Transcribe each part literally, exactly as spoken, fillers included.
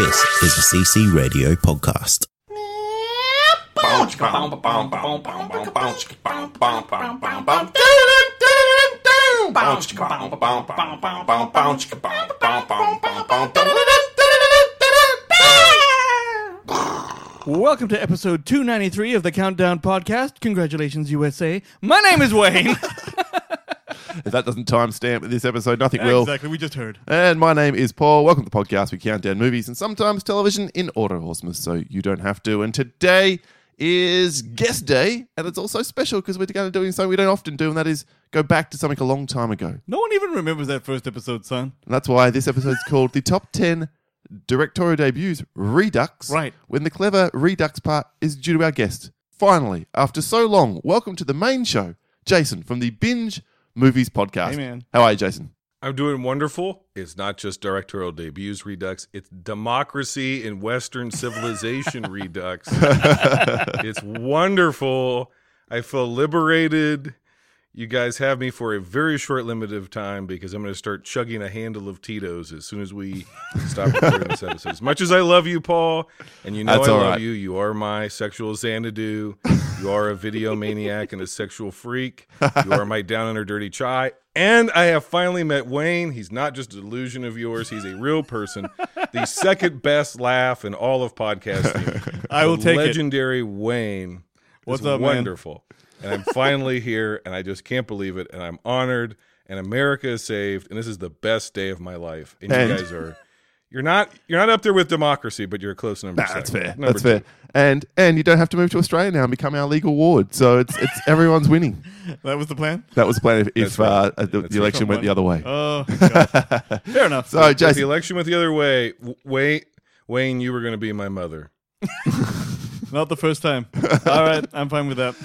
This is a C C Radio podcast. Welcome to episode two ninety-three of the Countdown Podcast. Congratulations, U S A. My name is Wayne. If that doesn't timestamp this episode, nothing will. Exactly, we just heard. And my name is Paul. Welcome to the podcast. We count down movies and sometimes television in order, Horsemas, so you don't have to. And today is guest day, and it's also special because we're going to do something we don't often do, and that is go back to something a long time ago. No one even remembers that first episode, son. And that's why this episode is called The Top ten Directorial Debuts Redux. Right. When the clever Redux part is due to our guest. Finally, after so long, welcome to the main show, Jason from the Binge Movies Podcast. Hey, man. How are you, Jason? I'm doing wonderful. It's not just directorial debuts Redux. It's democracy in Western civilization Redux. It's wonderful. I feel liberated. You guys have me for a very short limit of time because I'm going to start chugging a handle of Tito's as soon as we stop recording this episode. As much as I love you, Paul, and you know That's I all love right. you, you are my sexual Xanadu. You are a video maniac and a sexual freak. You are my down under dirty chai. And I have finally met Wayne. He's not just a delusion of yours. He's a real person. The second best laugh in all of podcasting. I will The take it. legendary Wayne. What's is up, man? wonderful. And I'm finally here, and I just can't believe it. And I'm honored, and America is saved, and this is the best day of my life. And, And- you guys are, you're not, you're not up there with democracy, but you're a close number. Nah, that's second. fair. Number That's two. fair. And and you don't have to move to Australia now and become our legal ward. So it's it's everyone's winning. That was the plan? That was the plan if, if That's right. uh, the, That's the election right. went the other way. Oh, God. Fair enough. So, If the Jason, election went the other way, w- Wayne, Wayne, you were going to be my mother. Not the first time. All right, I'm fine with that.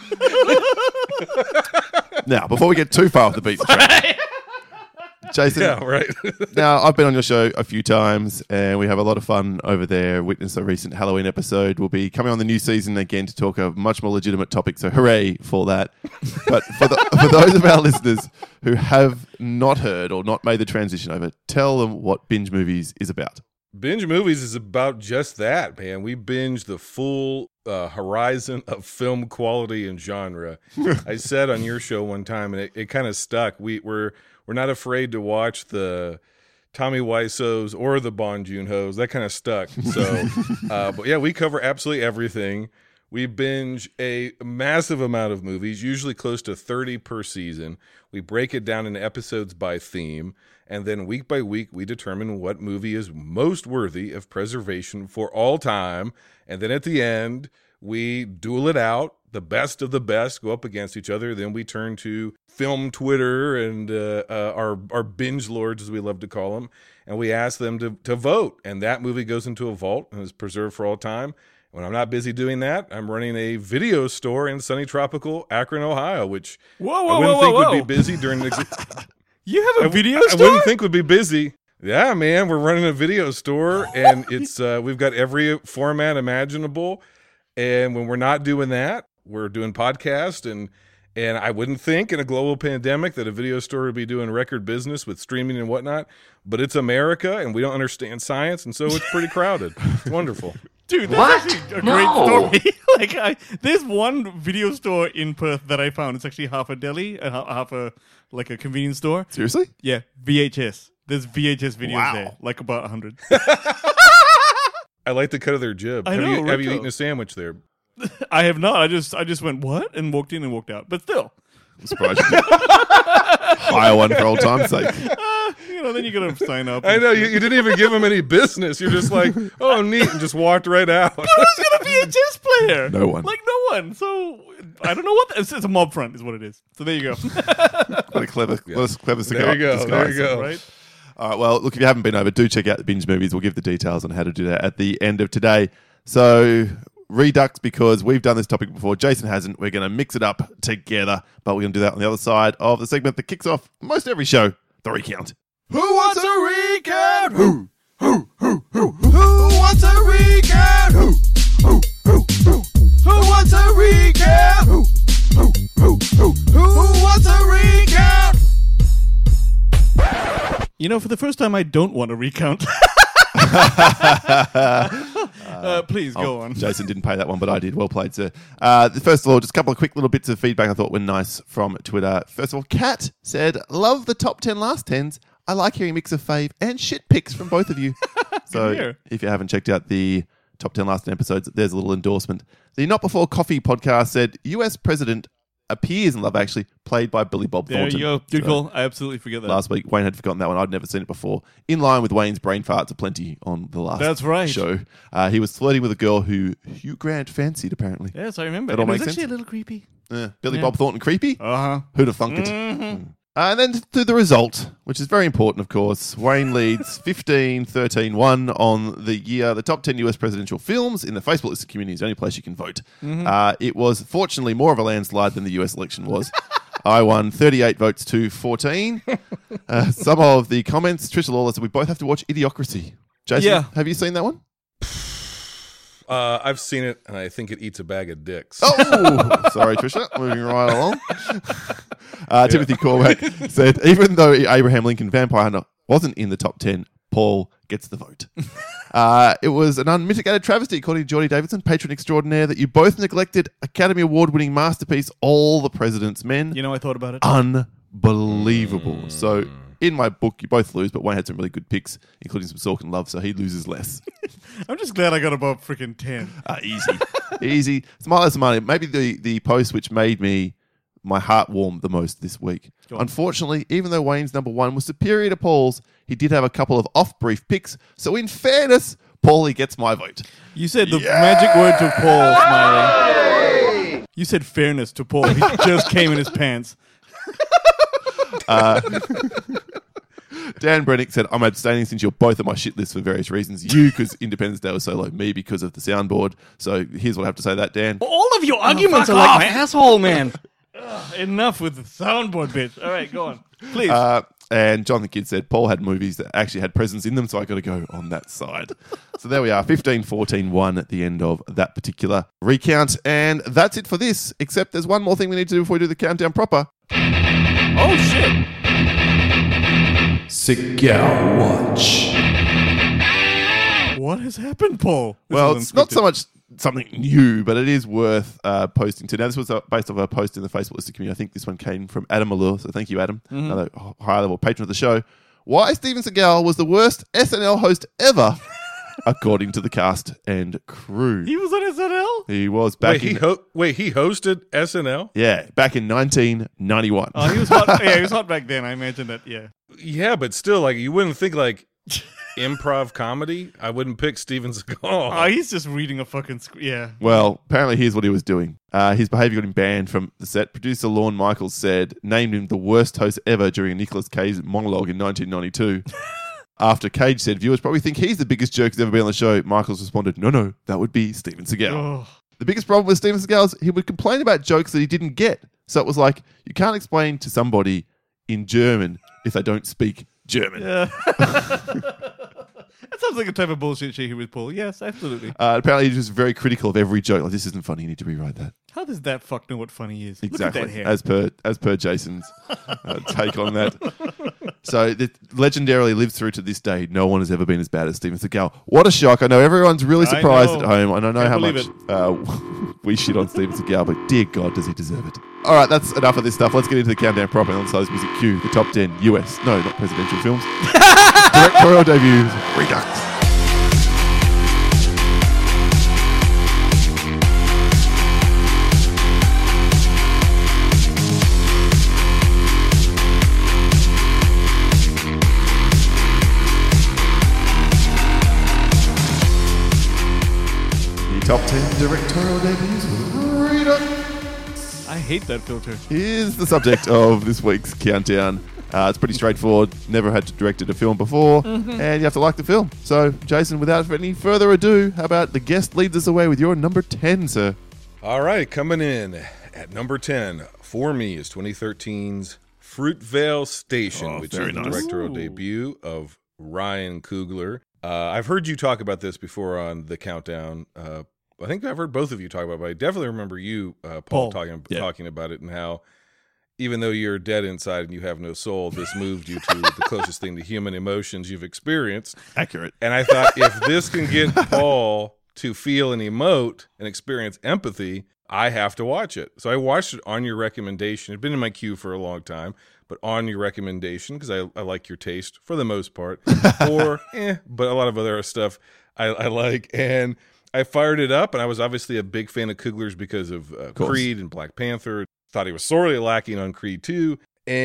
now, before we get too far off the beaten track, Jason, Yeah, right. now I've been on your show a few times and we have a lot of fun over there. Witness a recent Halloween episode. We'll be coming on the new season again to talk a much more legitimate topic, so hooray for that. But for, the, for those of our listeners who have not heard or not made the transition over, tell them what Binge Movies is about. Binge Movies is about just that, man. We binge the full uh, horizon of film quality and genre. I said on your show one time, and it, it kind of stuck. We, we're we're not afraid to watch the Tommy Wiseau's or the Bong Joon-ho's. That kind of stuck. So, uh, but yeah, we cover absolutely everything. We binge a massive amount of movies, usually close to thirty per season. We break it down into episodes by theme, and then week by week, we determine what movie is most worthy of preservation for all time. And then at the end, we duel it out. The best of the best go up against each other. Then we turn to film Twitter and uh, uh, our our binge lords, as we love to call them, and we ask them to to vote. And that movie goes into a vault and is preserved for all time. When I'm not busy doing that, I'm running a video store in sunny tropical Akron, Ohio, which Whoa, whoa, I wouldn't whoa, think whoa, would whoa. be busy during the. You have a video I store? wouldn't think would be busy. Yeah, man, we're running a video store, and it's uh, we've got every format imaginable. And when we're not doing that, we're doing podcasts, and and I wouldn't think in a global pandemic that a video store would be doing record business with streaming and whatnot. But it's America, and we don't understand science, and so it's pretty crowded. It's wonderful. Dude, that's What? actually a No. great story. like, I, there's one video store in Perth that I found. It's actually half a deli and ha- half a like a convenience store. Seriously? Yeah, V H S. There's V H S videos Wow. there, like about a hundred. I like the cut of their jib. I have know, you have you Rico. eaten a sandwich there? I have not. I just I just went what and walked in and walked out. But still, I'm surprised you didn't hire one for old time's sake. uh, you know, then you gotta sign up. I know you, you didn't even give them any business. You're just like, oh, neat, and just walked right out. Who's got a V H S player? No one. Like no one. So I don't know what. That, it's, it's a mob front, is what it is. So there you go. What a clever, what a clever cigar. There you go. There you disguise. go. Right. All right, well, look, if you haven't been over, do check out the Binge Movies. We'll give the details on how to do that at the end of today. So, Redux, because we've done this topic before, Jason hasn't. We're going to mix it up together, but we're going to do that on the other side of the segment that kicks off most every show, the recount. Who wants a recount? Who? Who? Who? Who? Who wants a recount? Who? Who? Who? Who? Who wants a recount? Who? Who? Who? Who? Who wants a recount? You know, for the first time, I don't want to recount. uh, please go Oh, on. Jason didn't pay that one, but I did. Well played, sir. Uh, first of all, just a couple of quick little bits of feedback I thought were nice from Twitter. First of all, Kat said, love the top ten last tens. I like hearing a mix of fave and shit picks from both of you. So hear. if you haven't checked out the top ten last ten episodes, there's a little endorsement. The Not Before Coffee podcast said, U S President appears in Love Actually, played by Billy Bob There Thornton. you go. Good So, call. I absolutely forget that. last week, Wayne had forgotten that one. I'd never seen it before. In line with Wayne's brain farts aplenty on the last That's right. show. Uh, he was flirting with a girl who Hugh Grant fancied, apparently. Yes, I remember. That all It was makes actually sense? a little creepy. Uh, Billy Yeah. Bob Thornton creepy? Uh huh. Who'd have thunk it? Mm. Uh, and then to the result, which is very important, of course. Wayne leads fifteen thirteen one on the year. The top ten U S presidential films in the Facebook listed community is the only place you can vote. Mm-hmm. Uh, it was fortunately more of a landslide than the U S election was. I won thirty-eight votes to fourteen. Uh, some of the comments, Trisha Lawless, we both have to watch Idiocracy. Jason, Yeah. have you seen that one? Uh, I've seen it, and I think it eats a bag of dicks. Oh, sorry, Trisha. Moving right along. Uh, Timothy Cormack said, even though Abraham Lincoln Vampire Hunter wasn't in the top ten, Paul gets the vote. uh, it was an unmitigated travesty, according to Geordie Davidson, patron extraordinaire, that you both neglected Academy Award-winning masterpiece, All the President's Men. You know, I thought about it. Unbelievable. Mm. So, in my book, you both lose, but Wayne had some really good picks, including some Sorkin love, so he loses less. I'm just glad I got above freaking ten. Uh, easy. easy. Smile as money. Maybe the, the post which made me my heart warm the most this week. Unfortunately, even though Wayne's number one was superior to Paul's, he did have a couple of off-brief picks. So in fairness, Paulie gets my vote. You said the magic word to Paul, Smiley. You said fairness to Paul. He just came in his pants. Uh, Dan Brennick said, I'm abstaining since you're both on my shit list for various reasons. You, because Independence Day was so low. Me, because of the soundboard. So here's what I have to say to that, Dan. All of your arguments are like my asshole, man. Ugh, enough with the soundboard bit. All right, go on. Please. Uh, and Jonathan Kidd said, Paul had movies that actually had presence in them, so I got to go on that side. So there we are, fifteen fourteen one at the end of that particular recount. And that's it for this, except there's one more thing we need to do before we do the countdown proper. Oh, shit. Cigar Watch. What has happened, Paul? This Well, is it's not unscripted. so much something new, but it is worth uh, posting to. Now, this was uh, based off a post in the Facebook listed community. I think this one came from Adam Malure, so thank you, Adam, Mm-hmm. another high-level patron of the show. Why Steven Seagal was the worst S N L host ever, according to the cast and crew. He was on S N L? He was back Wait, in he ho- wait, he hosted S N L? yeah, back in nineteen ninety-one. Oh, he was hot. Yeah, he was hot back then. I imagine that, yeah. Yeah, but still, like, you wouldn't think, like, improv comedy? I wouldn't pick Steven Seagal. Oh, he's just reading a fucking script. Yeah. Well, apparently here's what he was doing. Uh, his behaviour got him banned from the set. Producer Lorne Michaels said, named him the worst host ever during a Nicolas Cage monologue in nineteen ninety-two. After Cage said, viewers probably think he's the biggest jerk who's ever been on the show, Michaels responded, no, no, that would be Steven Seagal. Oh. The biggest problem with Steven Seagal is he would complain about jokes that he didn't get. So it was like, you can't explain to somebody in German if they don't speak German. Yeah. That sounds like a type of bullshit shit he would pull. Yes, absolutely. Uh, apparently he was very critical of every joke. Like, this isn't funny, you need to rewrite that. How does that fuck know what funny is? Exactly, Look at that hair. as per as per Jason's uh, take on that. So it legendarily lives through to this day. No one has ever been as bad as Steven Seagal. What a shock! I know everyone's really I surprised know. at home, and I know Can't how believe much uh, we shit on Steven Seagal, but dear God, does he deserve it? All right, that's enough of this stuff. Let's get into the countdown proper. And let's music cue the top ten U S, no, not presidential films, directorial debuts. Redux. Top ten directorial debuts. Redux I hate that filter. is the subject of this week's countdown. Uh, it's pretty straightforward. Never had directed a film before, Mm-hmm. and you have to like the film. So, Jason, without any further ado, how about the guest leads us away with your number ten, sir? All right, coming in at number ten for me is twenty thirteen's Fruitvale Station, Oh, which very is the nice. directorial Ooh. debut of Ryan Coogler. Uh, I've heard you talk about this before on the countdown. Uh, I think I've heard both of you talk about it, but I definitely remember you, uh, Paul, Paul, talking yeah. talking about it and how even though you're dead inside and you have no soul, this moved you to the closest thing to human emotions you've experienced. Accurate. And I thought, if this can get Paul to feel and emote and experience empathy, I have to watch it. So I watched it on your recommendation. It'd been in my queue for a long time, but on your recommendation, because I, I like your taste for the most part, or eh, but a lot of other stuff I, I like. And I fired it up, and I was obviously a big fan of Coogler's because of, uh, Of course. Creed and Black Panther. Thought he was sorely lacking on Creed two.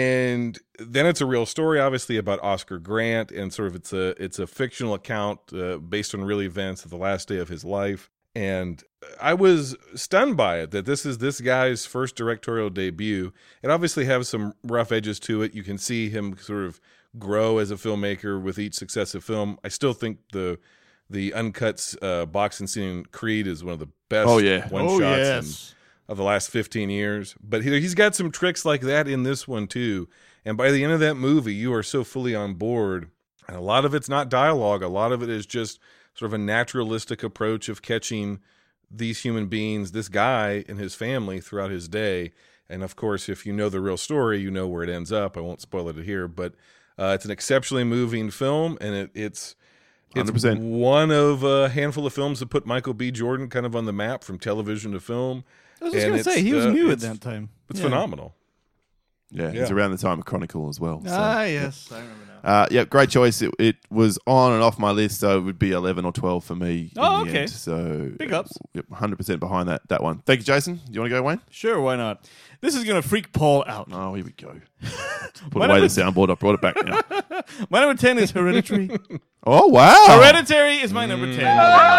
And then it's a real story, obviously, about Oscar Grant, and sort of it's a it's a fictional account uh, based on real events of the last day of his life. And I was stunned by it, that this is this guy's first directorial debut. It obviously has some rough edges to it. You can see him sort of grow as a filmmaker with each successive film. I still think the the uncut uh, boxing scene in Creed is one of the best Oh, yeah. one Oh, shots yes. in, of the last fifteen years. But he, he's got some tricks like that in this one too. And by the end of that movie, you are so fully on board. And a lot of it's not dialogue. A lot of it is just sort of a naturalistic approach of catching these human beings, this guy and his family throughout his day. And of course, if you know the real story, you know where it ends up. I won't spoil it here, but uh, it's an exceptionally moving film, and it, it's it's one hundred percent. one of a handful of films that put Michael B. Jordan kind of on the map from television to film. I was just And going to say, it's, he was uh, new at it's- that time. It's Yeah. phenomenal. Yeah, Yeah. it's around the time of Chronicle as well. So. Ah, yes. I remember now. Uh, yeah, great choice. It, it was on and off my list, so it would be eleven or twelve for me. in Oh, the okay. end. So Big ups. Yep, one hundred percent behind that that one. Thank you, Jason. Do you want to go, Wayne? Sure, why not? This is going to freak Paul out. Oh, here we go. Put My away number- the soundboard. I brought it back now. My number ten is Hereditary. Oh, wow. Hereditary is my number ten.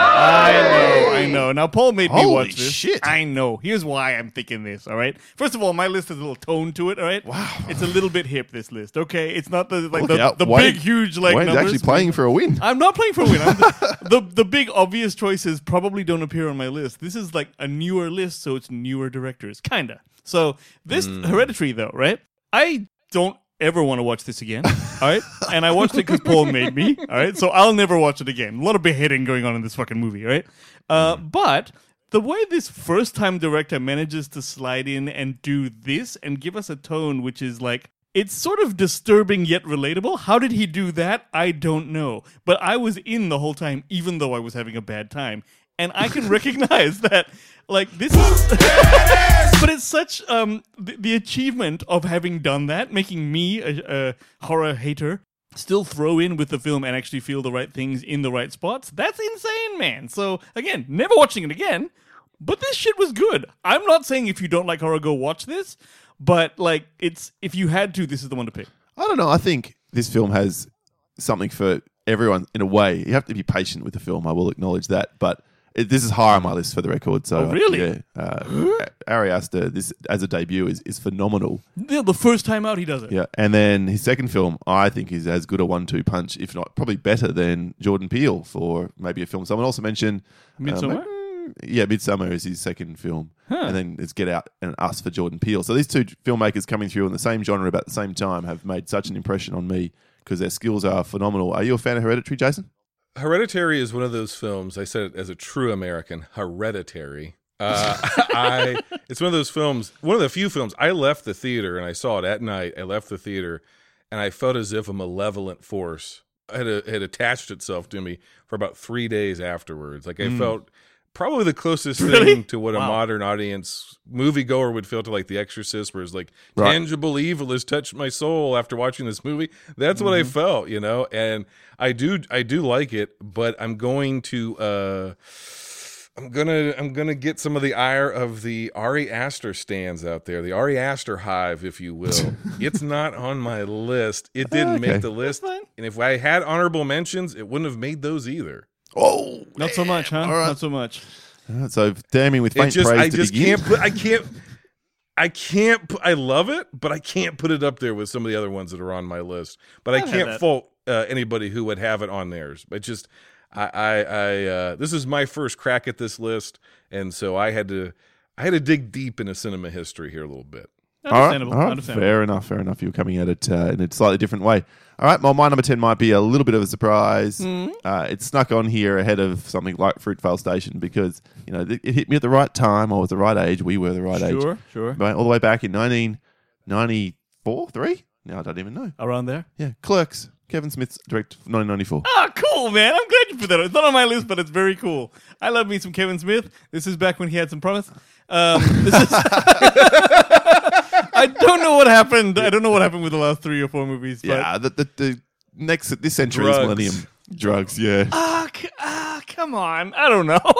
I know, I know. Now, Paul made me Holy watch this. shit. I know. Here's why I'm thinking this, all right? First of all, my list has a little tone to it, all right? Wow. It's a little bit hip, this list, okay? It's not the like Look the, out. the Wayne- big, huge, like, Wayne's numbers. actually playing for a win. I'm not playing for a win. I'm the, the the big obvious choices probably don't appear on my list. This is like a newer list, so it's newer directors, kinda. So this Hereditary, though, right? I don't ever want to watch this again, all right? And I watched it because Paul made me, all right? So I'll never watch it again. A lot of beheading going on in this fucking movie, all right? Uh, but the way this first-time director manages to slide in and do this and give us a tone which is like, it's sort of disturbing yet relatable. How did he do that? I don't know. But I was in the whole time, even though I was having a bad time. And I can recognize that, like, this is... but it's such um, the, the achievement of having done that, making me, a, a horror hater, still throw in with the film and actually feel the right things in the right spots. That's insane, man. So, again, never watching it again. But this shit was good. I'm not saying if you don't like horror, go watch this. But, like, it's if you had to, this is the one to pick. I don't know. I think this film has something for everyone in a way. You have to be patient with the film. I will acknowledge that. But it, this is high on my list for the record. So, Oh, really? Yeah. Uh, Ari Aster, this as a debut, is, is phenomenal. The, the first time out, he does it. Yeah. And then his second film, I think, is as good a one two punch, if not probably better than Jordan Peele for maybe a film. Someone also mentioned Midsommar? Um, yeah, Midsummer is his second film. Huh. And then it's Get Out and Us for Jordan Peele. So these two filmmakers coming through in the same genre about the same time have made such an impression on me because their skills are phenomenal. Are you a fan of Hereditary, Jason? Hereditary is one of those films, I said it as a true American, hereditary. Uh, I It's one of those films, one of the few films, I left the theater and I saw it at night. I left the theater and I felt as if a malevolent force had, a, had attached itself to me for about three days afterwards. Like I felt probably the closest Really? thing to what Wow. a modern audience moviegoer would feel to like The Exorcist, where it's like Right. tangible evil has touched my soul after watching this movie. That's what I Mm-hmm. felt, you know. And I do, I do like it, but I'm going to, uh, I'm gonna, I'm gonna get some of the ire of the Ari Aster stands out there, the Ari Aster hive, if you will. It's not on my list. It didn't Okay. make the list, fine. and if I had honorable mentions, it wouldn't have made those either. Oh, Not so much, huh? All right. Not so much. So damning with It faint just, praise I to just begin. can't put, I can't, I can't. Put, I love it, but I can't put it up there with some of the other ones that are on my list. But I I've had can't that. fault uh, anybody who would have it on theirs. But just, I, I, I uh, this is my first crack at this list, and so I had to, I had to dig deep into cinema history here a little bit. All right, Understandable. all right, Understandable. fair enough, fair enough. You're coming at it uh, in a slightly different way. All right, well, my number ten might be a little bit of a surprise. Mm-hmm. Uh, it snuck on here ahead of something like Fruitvale Station because, you know, it, it hit me at the right time. I was the right age. We were the right age. Sure, sure. Right, all the way back in nineteen ninety-four, three? Now I don't even know. Around there. Yeah, Clerks. Kevin Smith's direct nineteen ninety-four. Oh, cool, man. I'm glad you put that on. It's not on my list, but it's very cool. I love me some Kevin Smith. This is back when he had some promise. Um, this is I don't know what happened. I don't know what happened with the last three or four movies. But Yeah, the, the, the next, this century Drugs. is millennium. Drugs, yeah. Ah, c- ah, come on. I don't know.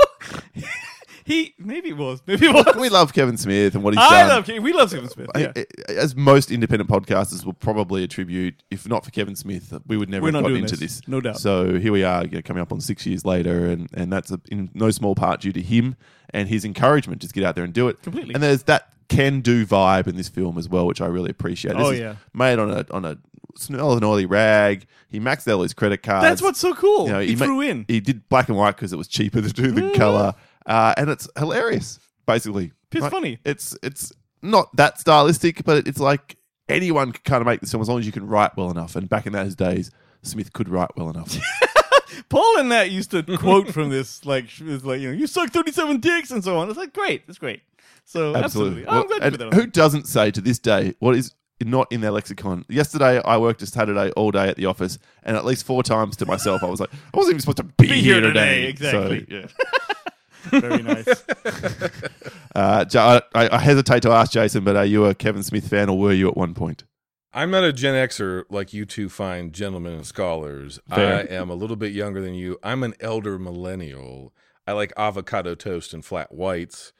he maybe it was. Maybe it was. We love Kevin Smith and what he's I done. love Kevin. We love Kevin Smith. I- Yeah. I- As most independent podcasters will probably attribute, if not for Kevin Smith, we would never We're have not gotten doing into this. this. No doubt. So here we are, you know, coming up on six years later, and, and that's a, in no small part due to him and his encouragement. Just get out there and do it. Completely. And there's that can-do vibe in this film as well, which I really appreciate. This Oh, is yeah. made on a on a smell of an oily rag. He maxed out all his credit cards. That's what's so cool. You know, he ma- threw in. He did black and white because it was cheaper to do than color, uh, and it's hilarious. Basically, It's Like, funny. It's it's not that stylistic, but it's like anyone can kind of make this film as long as you can write well enough. And back in those days, Smith could write well enough. Paul and Nat used to quote from this, like, it's like, you know, you suck thirty-seven dicks and so on. It's like, great. It's great. So, absolutely. Oh, I'm Well, glad you and put that on. who doesn't say to this day what is not in their lexicon? Yesterday, I worked a Saturday all day at the office, and at least four times to myself, I was like, I wasn't even supposed to be, Be here here today. today, exactly. So, yeah. Very nice. Uh, Ja- I, I hesitate to ask Jason, but are you a Kevin Smith fan, or were you at one point? I'm not a Gen Xer like you two fine gentlemen and scholars. Fair. I am a little bit younger than you. I'm an elder millennial. I like avocado toast and flat whites.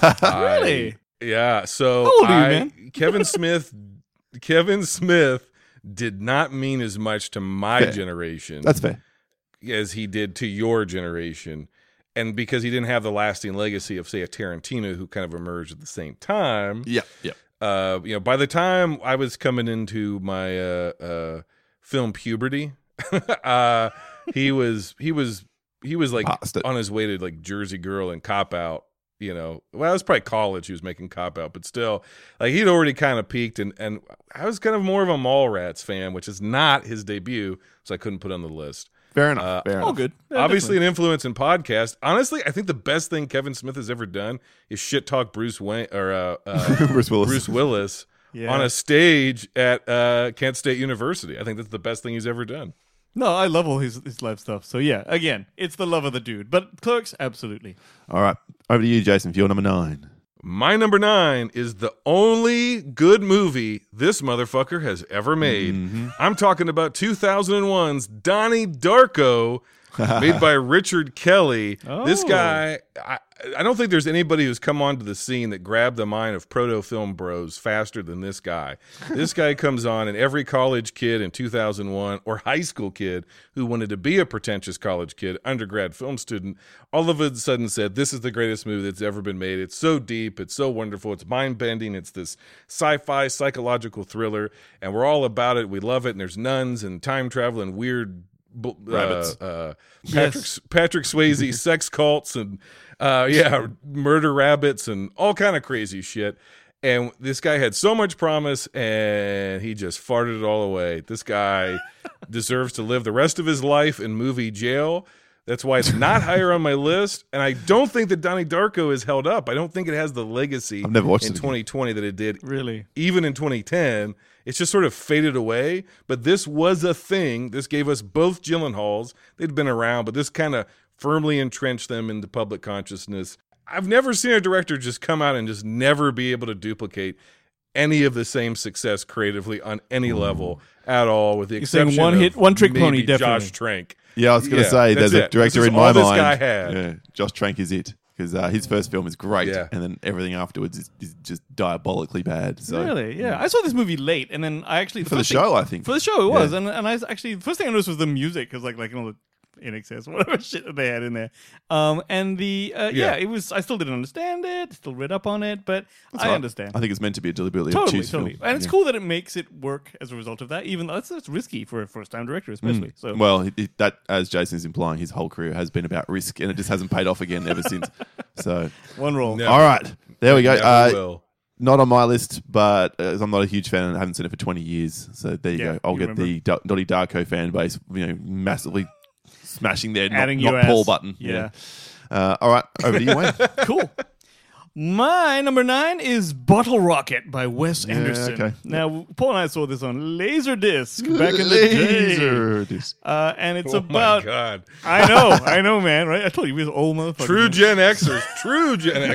I- Really? yeah. So How old are you, I- man? Kevin Smith, Kevin Smith did not mean as much to my Fair. generation That's fair. as he did to your generation. And because he didn't have the lasting legacy of, say, a Tarantino who kind of emerged at the same time. Yeah, yeah. Uh, you know, by the time I was coming into my uh, uh, film puberty, uh, he was he was he was like Past it. on his way to like Jersey Girl and Cop Out. You know, well, it was probably college he was making Cop Out, but still, like he'd already kind of peaked, and and I was kind of more of a Mallrats fan, which is not his debut, so I couldn't put it on the list. Fair enough. Uh, fair All enough. good. Yeah, Obviously, definitely. an influence in podcast. Honestly, I think the best thing Kevin Smith has ever done is shit talk Bruce Wayne or uh, uh, Bruce Willis. Bruce Willis Yeah. on a stage at uh, Kent State University. I think that's the best thing he's ever done. No, I love all his, his live stuff. So, yeah, again, it's the love of the dude. But Clerks, absolutely. All right. Over to you, Jason, for your number nine. My number nine is the only good movie this motherfucker has ever made. Mm-hmm. I'm talking about two thousand one's Donnie Darko, made by Richard Kelly. This Oh. guy, I, I don't think there's anybody who's come onto the scene that grabbed the mind of proto film bros faster than this guy. This guy comes on, and every college kid in two thousand one or high school kid who wanted to be a pretentious college kid, undergrad film student, all of a sudden said, this is the greatest movie that's ever been made. It's so deep. It's so wonderful. It's mind-bending. It's this sci-fi psychological thriller, and we're all about it. We love it, and there's nuns and time travel and weird bu- Rabbits. Uh, uh, Patrick, Patrick Swayze sex cults and uh, yeah, murder rabbits and all kind of crazy shit. And this guy had so much promise, and he just farted it all away. This guy deserves to live the rest of his life in movie jail. That's why it's not higher on my list. And I don't think that Donnie Darko is held up. I don't think it has the legacy I've never watched in it again. twenty twenty that it did Really? even in twenty ten. It's just sort of faded away. But this was a thing. This gave us both Gyllenhaals. They'd been around, but this kind of firmly entrenched them into public consciousness. I've never seen a director just come out and just never be able to duplicate any of the same success creatively on any level at all, with the You're saying exception one of hit- one trick maybe pony, definitely. Josh Trank. Yeah, I was going to Yeah, say that's there's a it. director This is in my all this mind. guy had. Yeah, Josh Trank is it because uh, his first film is great, Yeah. and then everything afterwards is, is just diabolically bad. So Really? Yeah. I saw this movie late, and then I actually... for the first thing- show, I think. For the show, it was. Yeah. And and I actually... The first thing I noticed was the music, because like, like, you know, the in excess, whatever shit that they had in there. Um, and the... Uh, yeah. Yeah. it was... I still didn't understand it, still read up on it, but That's I right. understand. I think it's meant to be a deliberately Totally, obtuse totally. film. And it's Yeah. cool that it makes it work as a result of that, even though that's, that's risky for a first-time director, especially. So Well, it, it- that, as Jason is implying, his whole career has been about risk, and it just hasn't paid off again ever since. So, one roll. Never. all right, there we go. Never Uh, will. not on my list, but uh, I'm not a huge fan and I haven't seen it for twenty years. So there you Yeah, go. I'll you get remember. the Do- Donnie Darko fan base, you know, massively smashing their Adding not, your not Paul ass. button. Yeah. Uh, all right, over to you, Wayne. Cool. My number nine is Bottle Rocket by Wes Yeah, Anderson. okay. Now, Paul and I saw this on Laserdisc back in the day. Laserdisc. Uh, and it's Oh about... my God. I know, I know, man, right? I told you, we was old motherfuckers. True man. Gen Xers. True Gen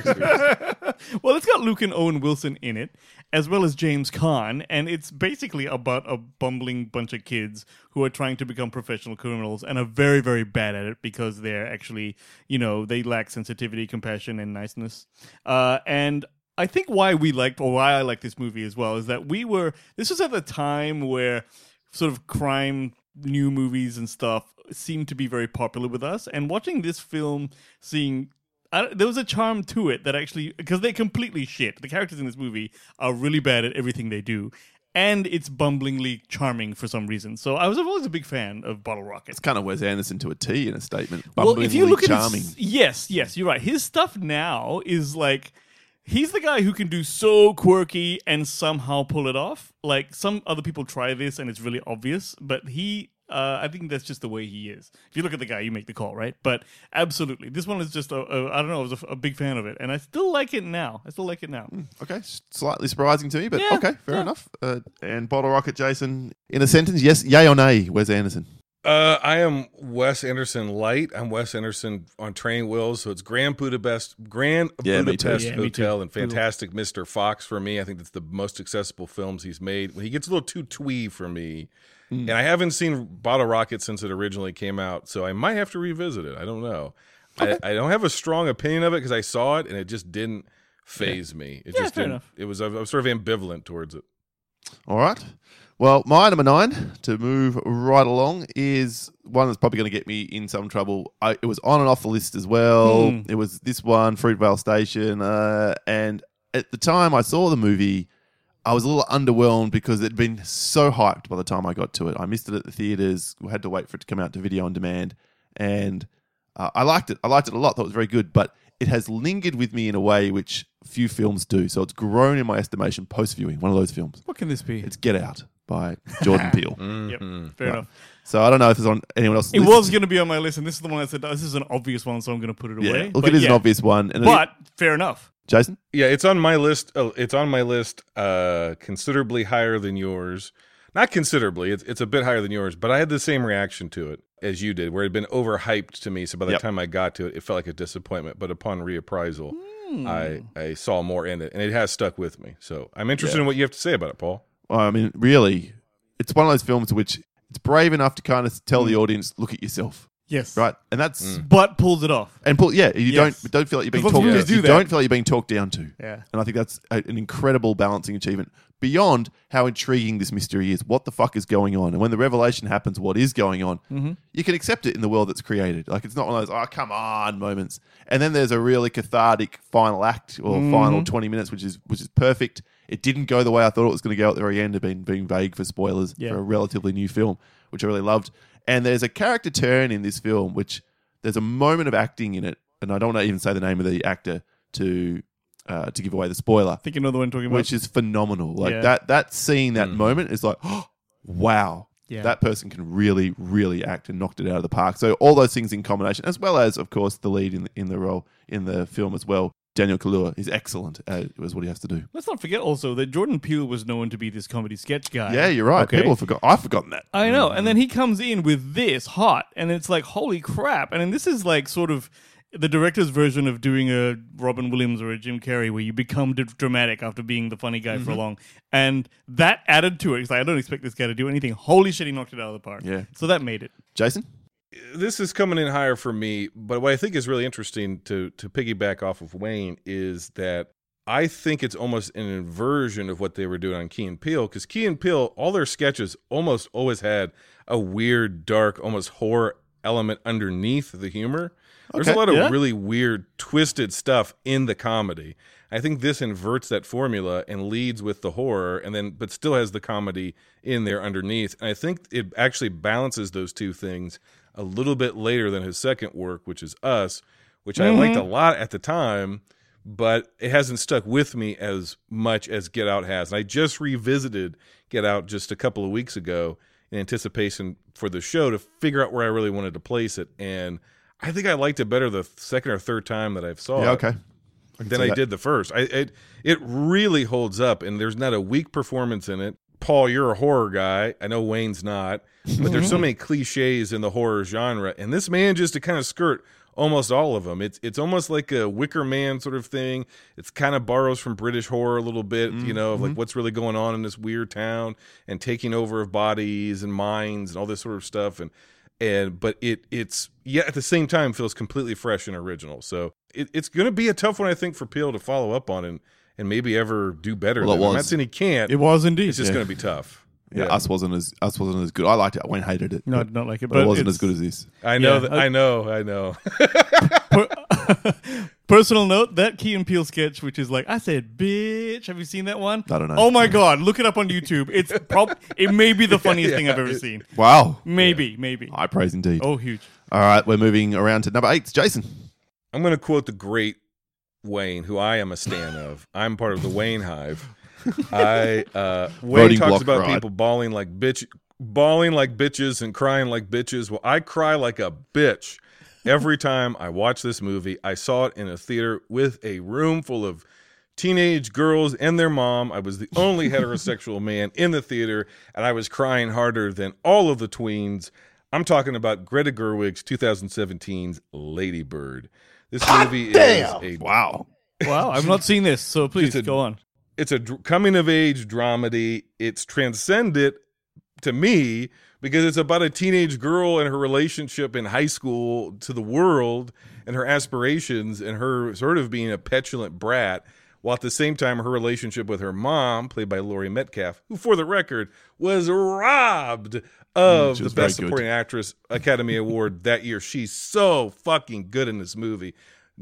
Xers. Well, it's got Luke and Owen Wilson in it, as well as James Caan, and it's basically about a bumbling bunch of kids who are trying to become professional criminals and are very, very bad at it because they're actually, you know, they lack sensitivity, compassion, and niceness. Uh, and I think why we liked, or why I like this movie as well, is that we were, this was at the time where sort of crime new movies and stuff seemed to be very popular with us, and watching this film, seeing I, there was a charm to it that actually, because they're completely shit. The characters in this movie are really bad at everything they do, and it's bumblingly charming for some reason. So I was always a big fan of Bottle Rocket. It's kind of Wes Anderson to a T in a statement. Well, if you Bumblingly look at charming. his, yes, yes, you're right. His stuff now is like, he's the guy who can do so quirky and somehow pull it off. Like, some other people try this and it's really obvious, but he, uh, I think that's just the way he is. If you look at the guy, you make the call, right? But absolutely, this one is just, a, a, I don't know, I was a, a big fan of it, and I still like it now. I still like it now. Okay, s- slightly surprising to me, but Yeah, okay, fair yeah. enough. Uh, and Bottle Rocket, Jason, in a sentence, yes, yay or nay, Wes Anderson? Uh, I am Wes Anderson light. I'm Wes Anderson on training wheels. So it's Grand Budapest, Grand Yeah, me too. Budapest Yeah, me Hotel, too. and Fantastic Mister Fox for me. I think that's the most accessible films he's made. When he gets a little too twee for me, Mm. and I haven't seen Bottle Rocket since it originally came out, so I might have to revisit it. I don't know. I, I don't have a strong opinion of it because I saw it and it just didn't phase me. It Yeah, just fair didn't. enough. It was I was sort of ambivalent towards it. All right. Well, my number nine, to move right along, is one that's probably going to get me in some trouble. I, it was on and off the list as well. Hmm. It was this one, Fruitvale Station. Uh, and at the time I saw the movie, I was a little underwhelmed because it had been so hyped by the time I got to it. I missed it at the theaters. We had to wait for it to come out to video on demand. And uh, I liked it. I liked it a lot. Thought it was very good. But it has lingered with me in a way which few films do. So it's grown in my estimation post-viewing, one of those films. What can this be? It's Get Out by Jordan Peele. Yep, fair Right. enof So I don't know if it's on anyone else's It list. was going to be on my list, and this is the one I said, oh, this is an obvious one, so I'm going to put it Yeah, away. look, But it is yeah. an obvious one. And then- But fair enough. Jason? Yeah, it's on my list. Uh, it's on my list. Uh, considerably higher than yours. Not considerably. It's it's a bit higher than yours. But I had the same reaction to it as you did, where it had been overhyped to me. So by the Yep. time I got to it, it felt like a disappointment. But upon reappraisal, Hmm. I I saw more in it, and it has stuck with me. So I'm interested Yeah. in what you have to say about it, Paul. Well, I mean, really, it's one of those films which it's brave enough to kind of tell the audience, look at yourself, Yes. right? And that's But pulls it off. and pull, yeah, you Yes. don't don't feel like you're being Because talked. lots of You, movies do that. don't feel like you're being talked down to. Yeah. And I think that's a, an incredible balancing achievement beyond how intriguing this mystery is. What the fuck is going on? And when the revelation happens, what is going on? Mm-hmm. You can accept it in the world that's created. Like, it's not one of those, oh, come on moments. And then there's a really cathartic final act or Mm-hmm. final twenty minutes, which is which is perfect. It didn't go the way I thought it was going to go at the very end of being, being vague for spoilers Yeah. for a relatively new film, which I really loved. And there's a character turn in this film, which there's a moment of acting in it, and I don't want to even say the name of the actor to uh, to give away the spoiler, I think you know the one I'm talking about. which is phenomenal. Like Yeah. that that scene, that moment is like, oh, wow. Yeah. That person can really, really act and knocked it out of the park. So all those things in combination, as well as, of course, the lead in the, in the role in the film as well, Daniel Kaluuya, is excellent at was what he has to do. Let's not forget also that Jordan Peele was known to be this comedy sketch guy. Yeah, you're right. Okay? People have forgot. I've forgotten that. I know. And then he comes in with this hot, and it's like, holy crap. And then this is like sort of the director's version of doing a Robin Williams or a Jim Carrey where you become d- dramatic after being the funny guy for long. And that added to it. It's like, I don't expect this guy to do anything. Holy shit, he knocked it out of the park. Yeah. So that made it. Jason? This is coming in higher for me, but what I think is really interesting to to piggyback off of Wayne is that I think it's almost an inversion of what they were doing on Key and Peele, because Key and Peele, all their sketches almost always had a weird, dark, almost horror element underneath the humor. There's Okay, a lot of yeah. really weird, twisted stuff in the comedy. I think this inverts that formula and leads with the horror, and then but still has the comedy in there underneath. And I think it actually balances those two things a little bit later than his second work, which is Us, which I liked a lot at the time, but it hasn't stuck with me as much as Get Out has. And I just revisited Get Out just a couple of weeks ago in anticipation for the show to figure out where I really wanted to place it. And I think I liked it better the second or third time that I've saw Yeah, it. okay. than see I that. did the first. I it it really holds up, and there's not a weak performance in it. Paul, you're a horror guy. I know Wayne's not, but there's so many cliches in the horror genre, and this man just to kind of skirt almost all of them. It's it's almost like a Wicker Man sort of thing. It's kind of borrows from British horror a little bit, you know, of like what's really going on in this weird town and taking over of bodies and minds and all this sort of stuff. And and but it it's yet at the same time feels completely fresh and original. So it, it's going to be a tough one, I think, for Peele to follow up on and and maybe ever do better. Well, it than. I'm was. not saying he can't. It was indeed. It's just Yeah. going to be tough. Yeah, us wasn't as us wasn't as good. I liked it. Wayne hated it. No, but, not like it, but, but it wasn't it's- as good as this. I know Yeah, that. I- I know. I know. Per- Personal note, that Key and Peele sketch, which is like, I said, bitch. Have you seen that one? I don't know. Oh my God. Look it up on YouTube. It's prob- It may be the funniest thing I've ever seen. Wow, Maybe, maybe. high praise indeed. Oh, huge. All right, we're moving around to number eight. It's Jason. I'm going to quote the great Wayne, who I am a stan of. I'm part of the Wayne Hive. I uh, Wayne Voting talks block about ride. people bawling like bitch, bawling like bitches and crying like bitches. Well, I cry like a bitch every time I watch this movie. I saw it in a theater with a room full of teenage girls and their mom. I was the only heterosexual man in the theater, and I was crying harder than all of the tweens. I'm talking about Greta Gerwig's twenty seventeen's Lady Bird. This movie is a Wow. Wow. I've not seen this, so please Just a- go on. it's a dr- coming of age dramedy. It's transcendent to me because it's about a teenage girl and her relationship in high school to the world and her aspirations and her sort of being a petulant brat, while at the same time her relationship with her mom, played by Laurie Metcalf, who for the record was robbed of she the was very Best good. Supporting Actress Academy Award that year. She's so fucking good in this movie.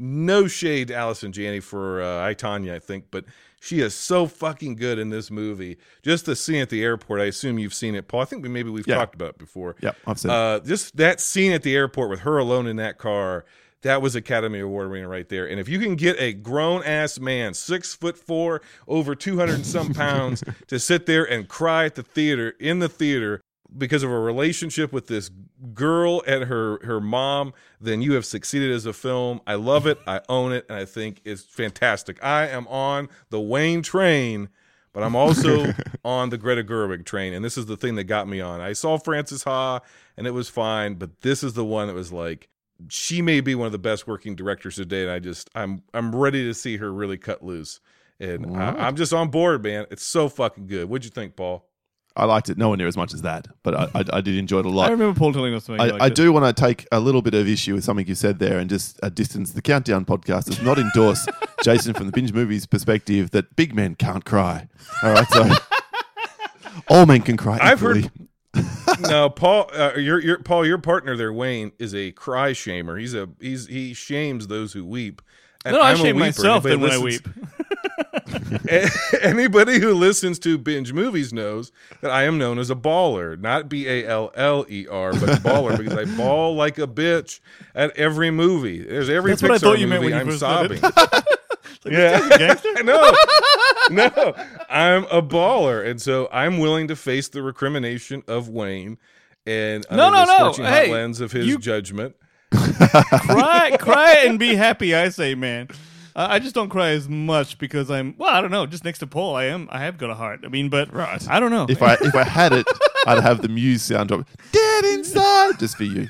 No shade to Allison Janney for uh, I, Tonya, I think, but she is so fucking good in this movie. Just the scene at the airport, I assume you've seen it, Paul. I think we maybe we've Yeah. talked about it before. Yep, I've seen it. Uh, just that scene at the airport with her alone in that car, that was Academy Award winner right there. And if you can get a grown ass man, six foot four, over two hundred and some pounds, to sit there and cry at the theater, in the theater, because of a relationship with this girl and her her mom, then you have succeeded as a film. I love it. I own it. And I think it's fantastic. I am on the Wayne train, but I'm also on the Greta Gerwig train. And this is the thing that got me on. I saw Frances Ha and it was fine, but this is the one that was like, she may be one of the best working directors today. And I just, I'm, I'm ready to see her really cut loose. And I, I'm just on board, man. It's so fucking good. What'd you think, Paul? I liked it nowhere near as much as that, but I, I, I did enjoy it a I lot. remember Paul telling us something. I, like I this. do want to take a little bit of issue with something you said there and just uh, distance the Countdown podcast does not endorse Jason from the Binge Movies perspective that big men can't cry. All right, so all men can cry. I've heard- equally. No, Paul, uh, your your Paul, your partner there, Wayne, is a cry shamer. He's a he's he shames those who weep. And No, I I'm a shame weeper. myself then when I Anybody weep. listens- Anybody who listens to Binge Movies knows that I am known as a baller, not B A L L E R, but baller because I bawl like a bitch at every movie. There's every That's what I Pixar thought you meant movie when you I'm first said sobbing. it. Yeah, no, no, I'm a baller, and so I'm willing to face the recrimination of Wayne and under No, no, the no. scorching hot Hey, lens of his you- judgment. cry, cry, and be happy. I say, man. Uh, I just don't cry as much because I'm. Well, I don't know. Just next to Paul, I am. I have got a heart. I mean, but Right. I don't know. If I if I had it, I'd have the Muse sound drop. Get inside, just for you.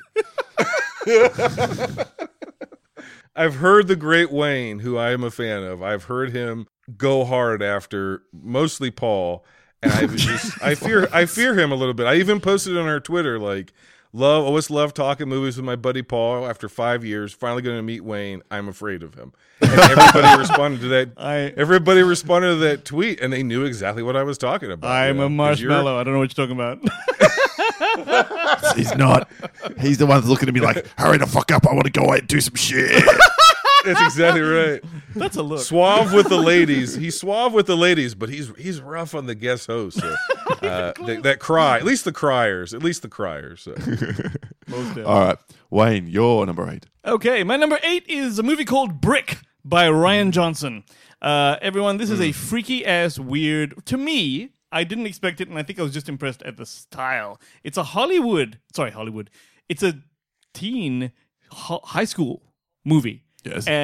I've heard the great Wayne, who I am a fan of. I've heard him go hard after mostly Paul, and I was just I fear I fear him a little bit. I even posted on our Twitter like, love always love talking movies with my buddy Paul. After five years, finally going to meet Wayne. I'm afraid of him. And everybody responded to that. I- everybody responded to that tweet, and they knew exactly what I was talking about. I'm you know, a 'cause you're- marshmallow. I don't know what you're talking about. He's not. He's the one that's looking at me like, hurry the fuck up. I want to go out and do some shit. That's exactly right. That's a look. Suave with the ladies. He's suave with the ladies, but he's he's rough on the guest host. So, uh, that, that cry, at least the criers, at least the criers. So. Most definitely. All right, Wayne, you're number eight. Okay, my number eight is a movie called Brick by Ryan Johnson. Uh, everyone, this is a freaky ass weird. To me, I didn't expect it, and I think I was just impressed at the style. It's a Hollywood, sorry, Hollywood. It's a teen ho- high school movie. Yes. And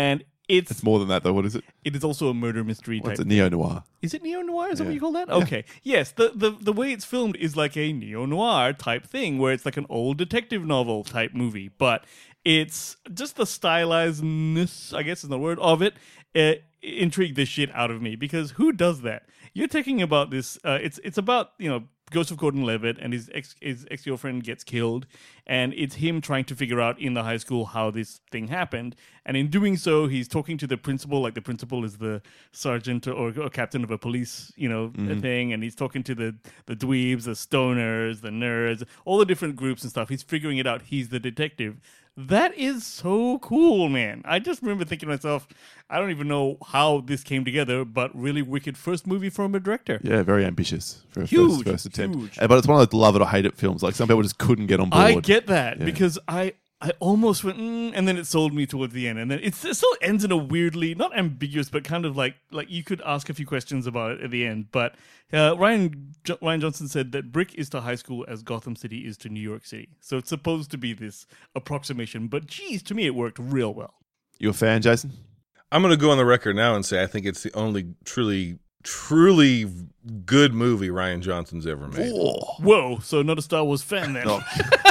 It's, It's more than that, though. What is it? it is also a murder mystery What's type. it? Neo noir. Is it neo-noir? Is that Yeah. what you call that? Okay. Yes, the, the the way it's filmed is like a neo-noir type thing, where it's like an old detective novel type movie, but it's just the stylizedness, I guess is the word, of it, it intrigued the shit out of me, because who does that? You're talking about this, uh, it's it's about, you know, Ghost of Gordon-Levitt, and his ex his ex-girlfriend gets killed, and it's him trying to figure out in the high school how this thing happened. And in doing so, he's talking to the principal, like the principal is the sergeant or, or captain of a police, you know, thing, and he's talking to the the dweebs, the stoners, the nerds, all the different groups and stuff. He's figuring it out. He's the detective. That is so cool, man. I just remember thinking to myself, I don't even know how this came together, but really wicked first movie from a director. Yeah, very ambitious for a Huge, first, first attempt. huge. Uh, But it's one of those love it or hate it films. Like some people just couldn't get on board. I get that Yeah. because I I almost went, mm, and then it sold me towards the end, and then it's, it still ends in a weirdly not ambiguous, but kind of like like you could ask a few questions about it at the end. But uh, Ryan jo- Ryan Johnson said that Brick is to high school as Gotham City is to New York City, so it's supposed to be this approximation. But geez, to me, it worked real well. You a fan, Jason? I'm going to go on the record now and say I think it's the only truly, truly good movie Ryan Johnson's ever made. Whoa! So not a Star Wars fan then? No.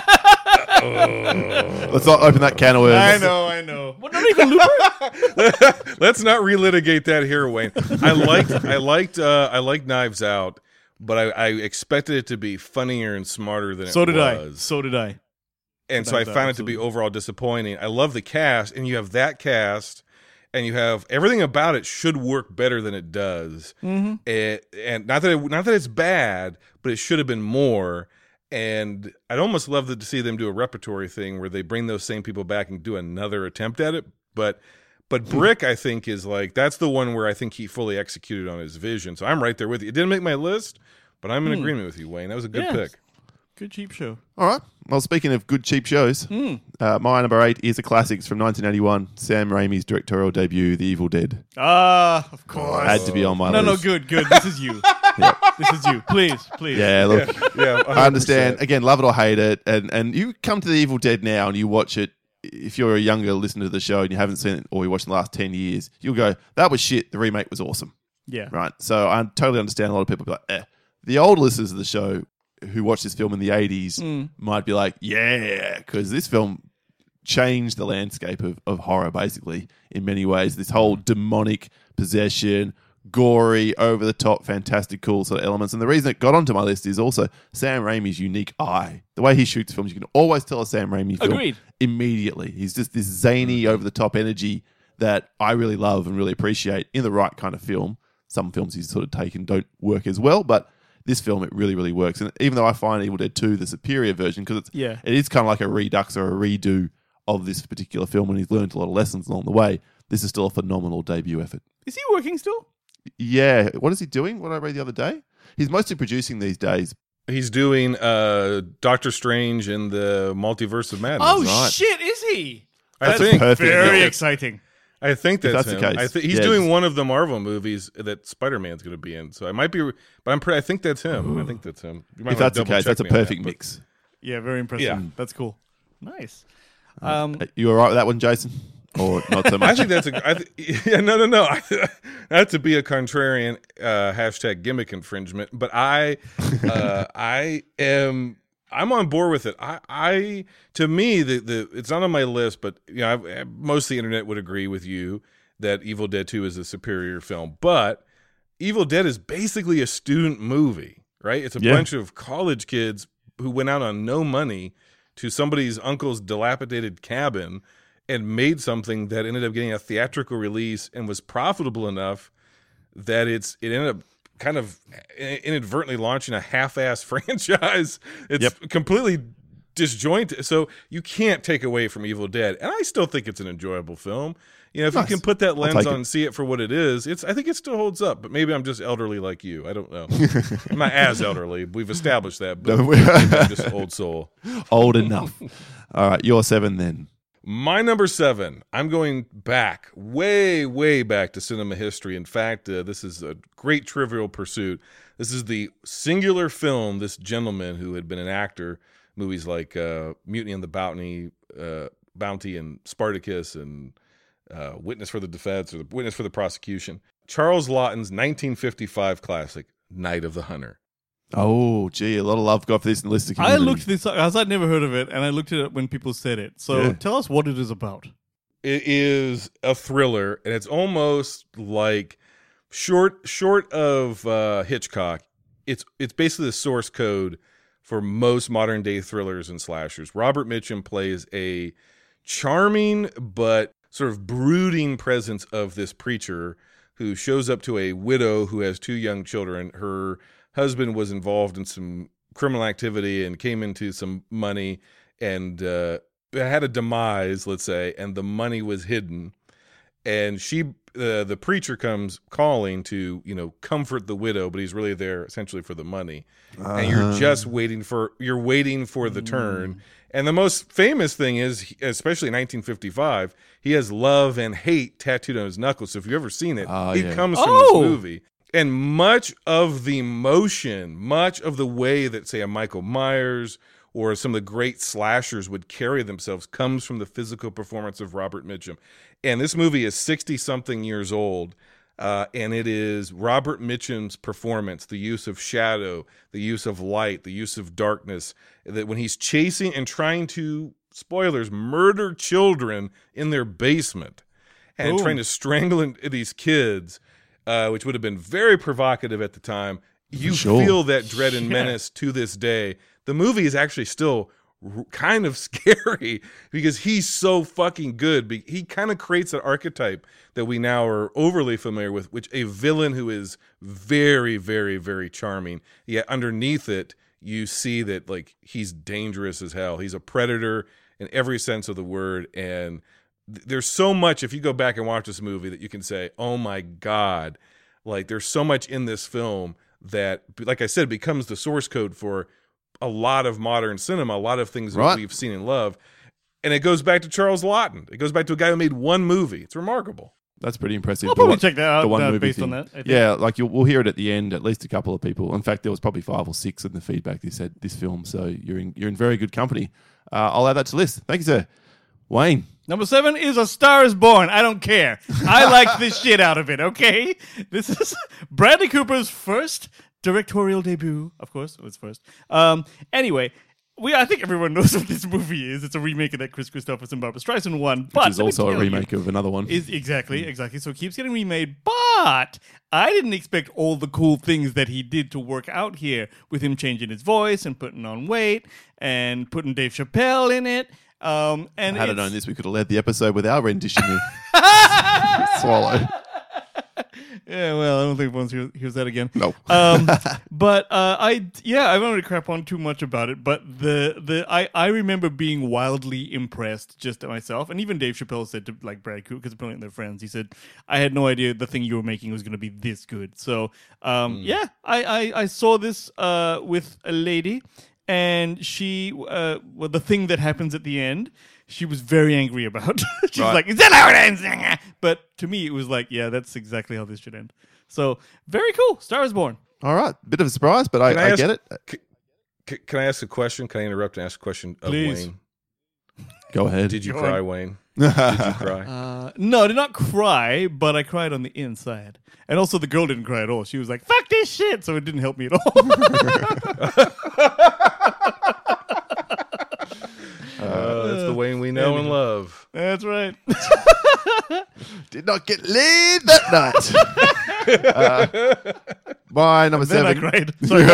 Let's not open that can of worms. I know, I know. What, not even Looper? Let's not relitigate that here, Wayne. I liked, I liked, uh, I liked Knives Out, but I, I expected it to be funnier and smarter than So it did I. was. So did I. And so I Knives Out, found it to be absolutely. overall disappointing. I love the cast, and you have that cast, and you have everything about it should work better than it does. Mm-hmm. And, and not that it, not that it's bad, but it should have been more. And I'd almost love to see them do a repertory thing where they bring those same people back and do another attempt at it. But but Brick, I think, is like that's the one where I think he fully executed on his vision. So I'm right there with you. It didn't make my list, but I'm in agreement with you, Wayne. That was a good Yeah. pick. Good cheap show. All right. Well, speaking of good cheap shows, Hmm. uh, my number eight is a classic. It's from nineteen eighty-one. Sam Raimi's directorial debut, The Evil Dead. Ah, of course. Had to be on my No, no, list. good, good. This is you. This is you. Please, please. Yeah, look, Yeah, I understand. Again, love it or hate it, and and you come to The Evil Dead now and you watch it. If you're a younger listener to the show and you haven't seen it, or you watched in the last ten years, you'll go, "That was shit." The remake was awesome, Yeah. right? So I totally understand. A lot of people be like, "Eh." The old listeners of the show who watched this film in the eighties Mm. might be like, "Yeah," because this film changed the landscape of, of horror basically in many ways. This whole demonic possession, gory, over the top, fantastical sort of elements. And the reason it got onto my list is also Sam Raimi's unique eye. The way he shoots films, you can always tell a Sam Raimi film Agreed. immediately. He's just this zany, over the top energy that I really love and really appreciate in the right kind of film. Some films he's sort of taken don't work as well, but this film, it really, really works. And even though I find Evil Dead two the superior version, because it's Yeah. it is kind of like a redux or a redo of this particular film, and he's learned a lot of lessons along the way, this is still a phenomenal debut effort. Is he working still? Yeah. What is he doing? What did I read the other day? He's mostly producing these days. He's doing uh, Doctor Strange in the Multiverse of Madness. Oh, right. shit, is he? I That's think perfect. Very Yeah. exciting. I think that's, that's the him. case. I think he's Yeah, doing it's- one of the Marvel movies that Spider-Man's going to be in. So I might be, but I'm pretty. I think that's him. I think that's him. You might If wanna that's the double case, check that's a me on that, perfect but- mix. Yeah, very impressive. Yeah. That's cool. Nice. Um, Uh, You all right with that one, Jason? Or not so much? I think that's a. I th- yeah, no, no, no. Not to be a contrarian, uh, hashtag gimmick infringement, but I, uh, I am. I'm on board with it. I, I to me, the the it's not on my list, but you know, I've, most of the internet would agree with you that Evil Dead two is a superior film. But Evil Dead is basically a student movie, right? It's a Yeah. bunch of college kids who went out on no money to somebody's uncle's dilapidated cabin and made something that ended up getting a theatrical release and was profitable enough that it's it ended up kind of inadvertently launching a half-ass franchise. It's Yep. completely disjointed. So you can't take away from Evil Dead. And I still think it's an enjoyable film. You know, if Nice. you can put that I'll lens take on it. and see it for what it is, it's I think it still holds up. But maybe I'm just elderly like you. I don't know. I'm not as elderly. We've established that. But No, we- maybe I'm just old soul. Old enough. All right, you're seven then. My number seven, I'm going back, way, way back to cinema history. In fact, uh, this is a great trivial pursuit. This is the singular film this gentleman who had been an actor, movies like uh, Mutiny on the Bounty, uh, Bounty and Spartacus and uh, witness for the defense or the witness for the prosecution. Charles Laughton's nineteen fifty-five classic, Night of the Hunter. Oh, gee, a lot of love got for this in the list of I community. looked this up, as I'd never heard of it, and I looked it up when people said it. So Yeah. tell us what it is about. It is a thriller, and it's almost like short short of uh, Hitchcock. It's it's basically the source code for most modern day thrillers and slashers. Robert Mitchum plays a charming but sort of brooding presence of this preacher who shows up to a widow who has two young children. Her husband was involved in some criminal activity and came into some money and uh, had a demise, let's say, and the money was hidden. And she, uh, the preacher comes calling to, you know, comfort the widow, but he's really there essentially for the money. Uh-huh. And you're just waiting for, you're waiting for the turn. And the most famous thing is, especially in nineteen fifty-five, he has love and hate tattooed on his knuckles. So if you've ever seen it, Oh, it yeah. comes from Oh! this movie. And much of the motion, much of the way that, say, a Michael Myers or some of the great slashers would carry themselves comes from the physical performance of Robert Mitchum. And this movie is sixty-something years old, uh, and it is Robert Mitchum's performance, the use of shadow, the use of light, the use of darkness, that when he's chasing and trying to, spoilers, murder children in their basement and Boom. trying to strangle in, these kids, uh, which would have been very provocative at the time. You Sure. feel that dread and Yeah. menace to this day. The movie is actually still r- kind of scary because he's so fucking good. Be- He kind of creates an archetype that we now are overly familiar with, which a villain who is very, very, very charming. Yet underneath it, you see that like he's dangerous as hell. He's a predator in every sense of the word. And th- there's so much, if you go back and watch this movie, that you can say, oh my God, like there's so much in this film that, like I said, becomes the source code for a lot of modern cinema, a lot of things Right. that we've seen and loved. And it goes back to Charles Laughton. It goes back to a guy who made one movie. It's remarkable. That's pretty impressive. I'll The probably one- check that out the one uh, movie based on thing. that. I think. Yeah, like you'll, we'll hear it at the end. At least a couple of people. In fact, there was probably five or six in the feedback that said this film. So you're in you're in very good company. Uh, I'll add that to the list. Thank you, sir. Wayne. Number seven is A Star is Born. I don't care. I like the shit out of it, okay? This is Bradley Cooper's first directorial debut. Of course, it was first. Um, anyway, we I think everyone knows what this movie is. It's a remake of that Chris Christopherson Barbra Streisand one. But Which is let me also a tell you, remake of another one. Is exactly, exactly. So it keeps getting remade. But I didn't expect all the cool things that he did to work out here with him changing his voice and putting on weight and putting Dave Chappelle in it. Um, and Had I it's- known this, we could have led the episode with our rendition of Swallow. Yeah, well, I don't think once hears, hears that again. No. um, but uh, I, yeah, I don't want to crap on too much about it. But the the I, I remember being wildly impressed just myself, and even Dave Chappelle said to like Brad Cooper, because apparently they're friends. He said, "I had no idea the thing you were making was going to be this good." So, um, yeah, I, I I saw this uh with a lady, and she uh well, the thing that happens at the end, she was very angry about. She's Right. like, "Is that how it ends?" But to me, it was like, yeah, that's exactly how this should end. So, very cool. Star is Born. All right. Bit of a surprise, but I, Can I I ask- get it. C- c- can I ask a question? Can I interrupt and ask a question of Please. Wayne? Go ahead. Did you Go cry, on. Wayne? Did you cry? Uh, no, I did not cry, but I cried on the inside. And also, the girl didn't cry at all. She was like, "Fuck this shit," so it didn't help me at all. Uh, that's the Wayne we know and love. That's right. Did not get laid that night. uh, my number Then I seven. cried. Sorry.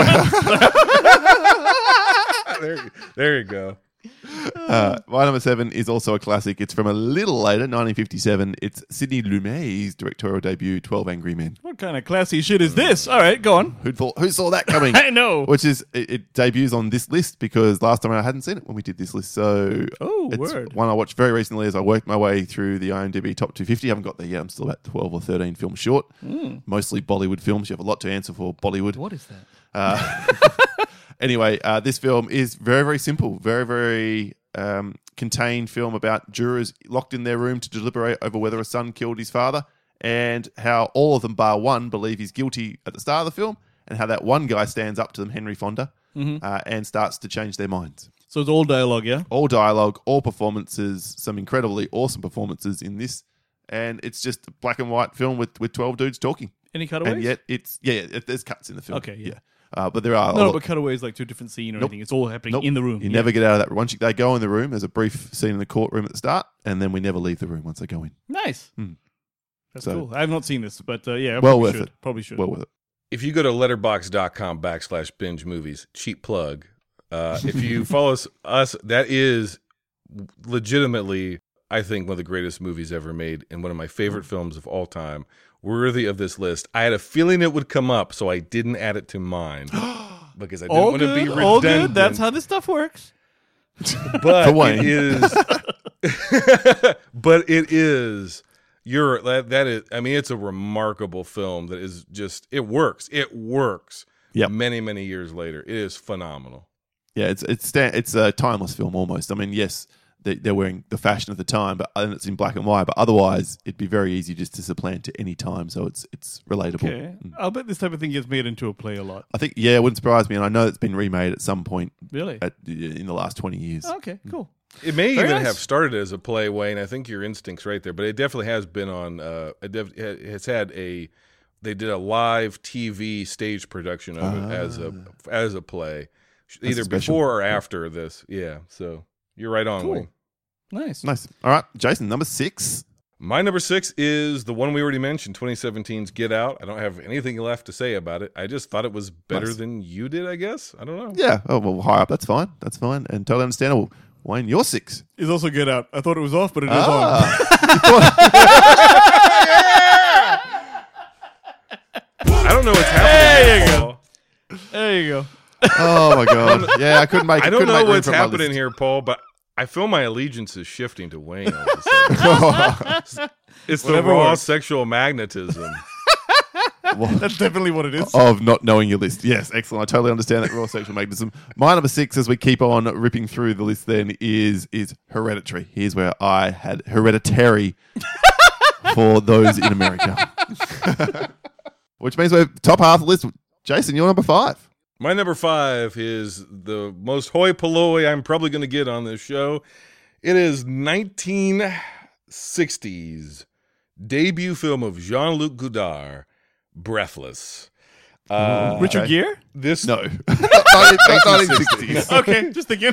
there, there you go. Uh, my number seven is also a classic. It's from a little later, nineteen fifty-seven. It's Sidney Lumet's directorial debut, twelve Angry Men. What kind of classy shit is this? All right, go on. Who'd thought, who saw that coming? I know. Which is, it, it debuts on this list because last time I hadn't seen it when we did this list. So Oh, it's word. one I watched very recently as I worked my way through the IMDb top two fifty. I haven't got there yet. I'm still about twelve or thirteen films short. Mostly Bollywood films. You have a lot to answer for, Bollywood. What is that? Uh, anyway, uh, this film is very, very simple, very, very um, contained film about jurors locked in their room to deliberate over whether a son killed his father and how all of them, bar one, believe he's guilty at the start of the film and how that one guy stands up to them, Henry Fonda, uh, and starts to change their minds. So it's all dialogue, yeah? All dialogue, all performances, some incredibly awesome performances in this and it's just a black and white film with, with twelve dudes talking. Any cutaways? And yet it's yeah, yeah, there's cuts in the film. Okay, yeah. Uh, but there are a No, lot- but cutaways like to a different scene or Nope. anything. It's all happening Nope. in the room. You Yeah. never get out of that. Once you, they go in the room, there's a brief scene in the courtroom at the start, and then we never leave the room once they go in. Nice. Hmm. That's So- cool. I have not seen this, but uh, yeah, I Well probably worth should. it. Probably should. Well with it. If you go to letterbox.com backslash binge movies, cheap plug. Uh, if you follow us, us, that is legitimately, I think, one of the greatest movies ever made and one of my favorite films of all time, worthy of this list. I had a feeling it would come up, so I didn't add it to mine because I didn't all want to be good. redundant. All good. That's how this stuff works. But For Wayne. it is, but it is. You're that that is. I mean, it's a remarkable film that is just. It works. It works. Yep. Many many years later, it is phenomenal. Yeah, it's it's sta- it's a timeless film almost. I mean, yes, they, they're wearing the fashion of the time, but and it's in black and white. But otherwise, it'd be very easy just to supplant to any time. So it's it's relatable. Okay. I'll bet this type of thing gets made into a play a lot. I think yeah, it wouldn't surprise me, and I know it's been remade at some point Really? at, in the last twenty years. Okay, cool. It may Very even nice. have started as a play, Wayne. I think your instinct's right there, but it definitely has been on. Uh, it def- it has had a. They did a live T V stage production of it as a as a play, either special. before or after this. Yeah, so you're right on, Cool. Wayne. Nice. Nice. All right, Jason, number six. My number six is the one we already mentioned, twenty seventeen's Get Out. I don't have anything left to say about it. I just thought it was better Nice. than you did, I guess. I don't know. Yeah. Oh well, high up. That's fine. That's fine, and totally understandable. Wayne, you're six. It's also Get Out. I thought it was off, but it is on. I don't know what's happening. There you here, go. Paul. There you go. Oh my god. Yeah, I couldn't make. I don't couldn't know make room what's for my happening list. here, Paul, but I feel my allegiance is shifting to Wayne all of a sudden. It's the Whatever raw works. sexual magnetism. That's definitely what it is. Of not knowing your list. Yes, excellent. I totally understand that raw sexual magnetism. My number six, as we keep on ripping through the list, then is is Hereditary. Here's where I had Hereditary for those in America, which means we're top half of the list. Jason, you're number five. My number five is the most hoi polloi I'm probably going to get on this show. It is nineteen sixties debut film of Jean-Luc Godard, Breathless. Uh, Richard okay. Gere? This No, not nineteen sixties. Okay, just thinking.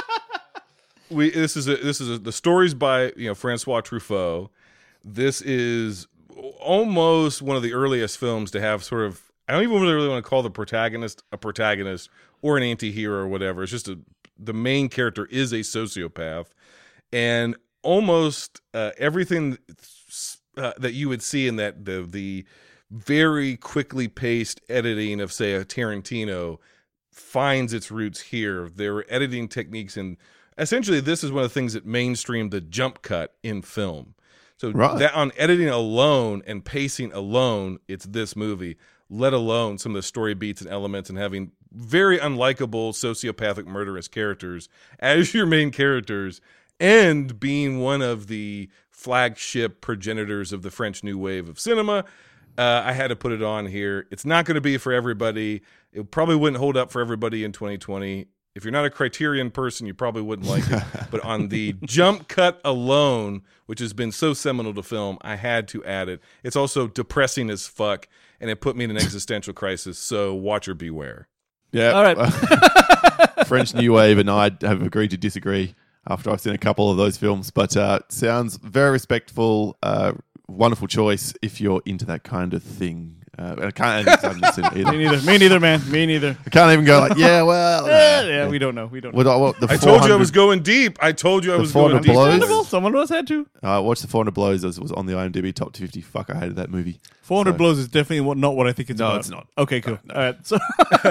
we this is a, this is a, the stories by you know Francois Truffaut. This is almost one of the earliest films to have sort of I don't even really want to call the protagonist a protagonist or an anti-hero or whatever. It's just a, the main character is a sociopath, and almost uh, everything uh, that you would see in that the the very quickly paced editing of say a Tarantino finds its roots here. There were editing techniques, and essentially this is one of the things that mainstreamed the jump cut in film. So Right. that on editing alone and pacing alone, it's this movie, let alone some of the story beats and elements and having very unlikable sociopathic murderous characters as your main characters and being one of the flagship progenitors of the French New Wave of cinema. Uh, I had to put it on here. It's not going to be for everybody. It probably wouldn't hold up for everybody in twenty twenty. If you're not a Criterion person, you probably wouldn't like it. But on the jump cut alone, which has been so seminal to film, I had to add it. It's also depressing as fuck, and it put me in an existential crisis. So watcher beware. Yeah. All right. French New Wave and I have agreed to disagree after I've seen a couple of those films, but uh, sounds very respectful. Uh, wonderful choice if you're into that kind of thing. Uh, I can't. I haven't seen it Me either. neither. Me neither, man. Me neither. I can't even go like, yeah, well. Eh, nah. yeah, we don't know. We don't know. What, what, the I told you I 400 was going deep. I told you I The was going 400 deep. blows. Understandable. Someone else had to. I watched the four hundred Blows. It was on the IMDb top two fifty. Fuck, I hated that movie. four hundred So- blows is definitely what, not what I think it's No, about. it's not. Okay, cool. All right. So,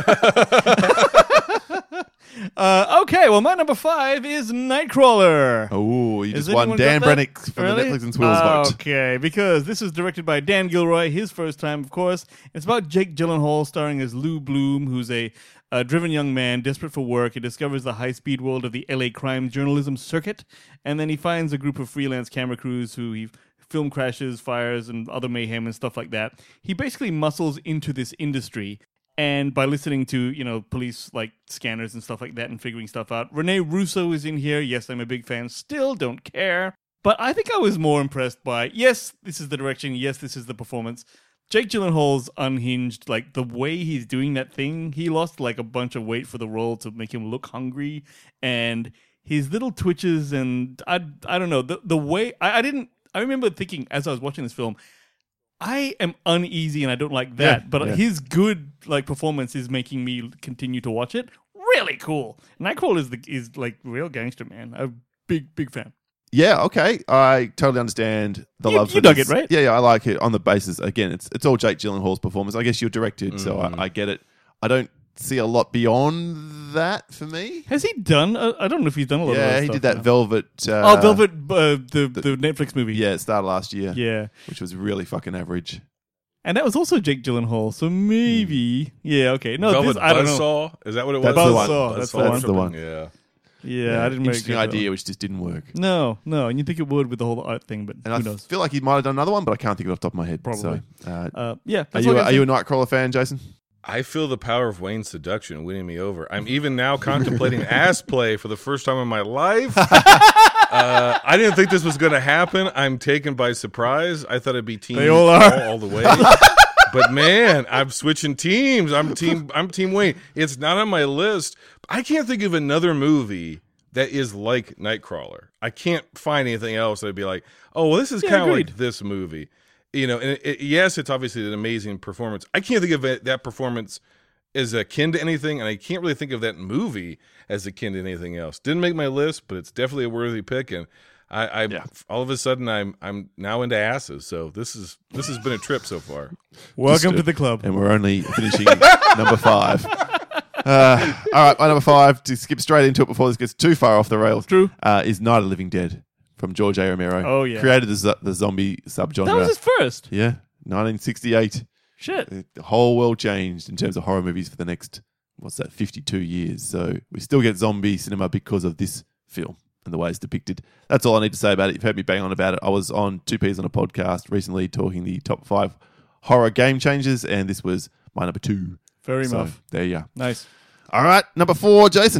uh, okay. Well, my number five is Nightcrawler. Oh, you Has just won anyone Dan got that? Brennick from Really? the Netflix and Swills vote. Okay, because this is directed by Dan Gilroy, his first time, of course. It's about Jake Gyllenhaal starring as Lou Bloom, who's a, a driven young man desperate for work. He discovers the high-speed world of the L A crime journalism circuit, and then he finds a group of freelance camera crews who he film crashes, fires, and other mayhem and stuff like that. He basically muscles into this industry. And by listening to, you know, police like scanners and stuff like that and figuring stuff out. Rene Russo is in here. Yes, I'm a big fan. Still don't care. But I think I was more impressed by, yes, this is the direction, yes, this is the performance. Jake Gyllenhaal's unhinged, like the way he's doing that thing. He lost like a bunch of weight for the role to make him look hungry, and his little twitches and I I don't know the the way I, I didn't I remember thinking as I was watching this film, I am uneasy and I don't like that, Yeah, but yeah. his good like performance is making me continue to watch it. Really cool. Nightcrawler is the is like real gangster, man. I'm a big big fan. Yeah, okay. I totally understand the You- love you for dug this. it, right? Yeah, yeah, I like it on the basis, again, it's it's all Jake Gyllenhaal's performance. I guess you're directed, so Mm-hmm. I, I get it. I don't see a lot beyond that for me. Has he done? Uh, I don't know if he's done a lot. of Yeah, that he stuff did that now. Velvet. Uh, Oh, Velvet, uh, the the Netflix movie. Yeah, it started last year. yeah. Which was really fucking average. And that was also Jake Gyllenhaal, so maybe, yeah, okay. No, Velvet this, I don't know. Buzzsaw? Is that what it That's was? the one. Buzzsaw, that's the Buzzsaw one. the one. Yeah. Yeah, I didn't make Interesting get that idea, one. which just didn't work. No, no, and you think it would with the whole art thing, but And who I knows? feel like he might have done another one, but I can't think of it off the top of my head. Probably. So, uh, Uh, yeah, are that's you what a, I are you a Nightcrawler fan, Jason? I feel the power of Wayne's seduction winning me over. I'm even now contemplating ass play for the first time in my life. uh, I didn't think this was going to happen. I'm taken by surprise. I thought it'd be team They all are. all, all the way. But man, I'm switching teams. I'm team. I'm team Wayne. It's not on my list. I can't think of another movie that is like Nightcrawler. I can't find anything else that'd be like, oh, well, this is Yeah, kind of agreed. like this movie. You know, and it, it, yes, it's obviously an amazing performance. I can't think of it, that performance as akin to anything, and I can't really think of that movie as akin to anything else. Didn't make my list, but it's definitely a worthy pick. And I, I Yeah. all of a sudden, I'm I'm now into asses. So this is this has been a trip so far. Welcome Just, to uh, the club. And we're only finishing number five. Uh, all right, my number five, to skip straight into it before this gets too far off the rails, True. uh, is Night of the Living Dead from George A. Romero. Oh, yeah. Created the, zo- the zombie subgenre. That was his first. Yeah, nineteen sixty-eight. Shit. The whole world changed in terms of horror movies for the next, what's that, fifty-two years. So we still get zombie cinema because of this film and the way it's depicted. That's all I need to say about it. You've heard me bang on about it. I was on Two Peas on a podcast recently talking the top five horror game changers, and this was my number two. Very So much. there you are. Nice. All right, number four, Jason.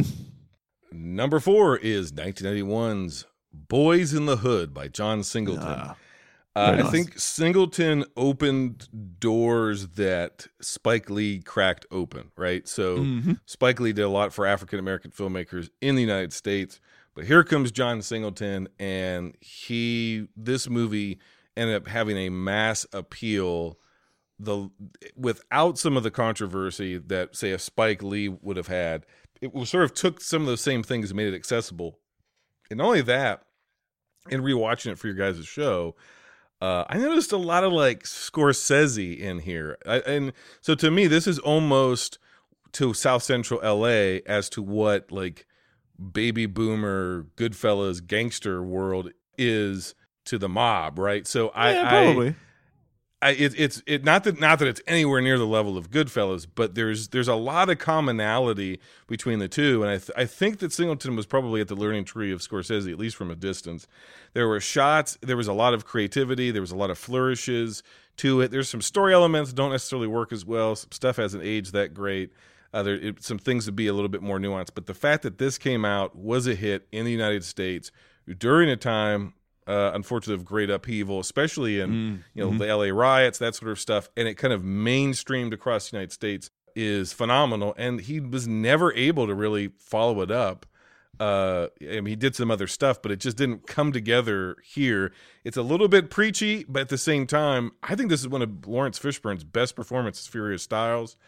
Number four is nineteen ninety-one's Boys in the Hood by John Singleton. Ah, Uh, Very I nice. think Singleton opened doors that Spike Lee cracked open, right? So Mm-hmm. Spike Lee did a lot for African American filmmakers in the United States, but here comes John Singleton, and he this movie ended up having a mass appeal. The without some of the controversy that, say, a Spike Lee would have had, it was sort of took some of those same things and made it accessible. And not only that, in rewatching it for your guys' show, uh, I noticed a lot of like Scorsese in here. I, and so to me, this is almost to South Central L A as to what like baby boomer, Goodfellas, gangster world is to the mob, right? So I, yeah, I probably. I, it, it's it not that not that it's anywhere near the level of Goodfellas, but there's there's a lot of commonality between the two, and I th- I think that Singleton was probably at the learning tree of Scorsese, at least from a distance. There were shots, there was a lot of creativity, there was a lot of flourishes to it. There's some story elements that don't necessarily work as well. Some stuff hasn't aged that great. Uh, there it, some things to be a little bit more nuanced, but the fact that this came out was a hit in the United States during a time. Uh, unfortunately, of great upheaval, especially in Mm, you know mhm. the L A riots, that sort of stuff, and it kind of mainstreamed across the United States is phenomenal. And he was never able to really follow it up. Uh, I mean, he did some other stuff, but it just didn't come together here. It's a little bit preachy, but at the same time, I think this is one of Lawrence Fishburne's best performances, Furious Styles,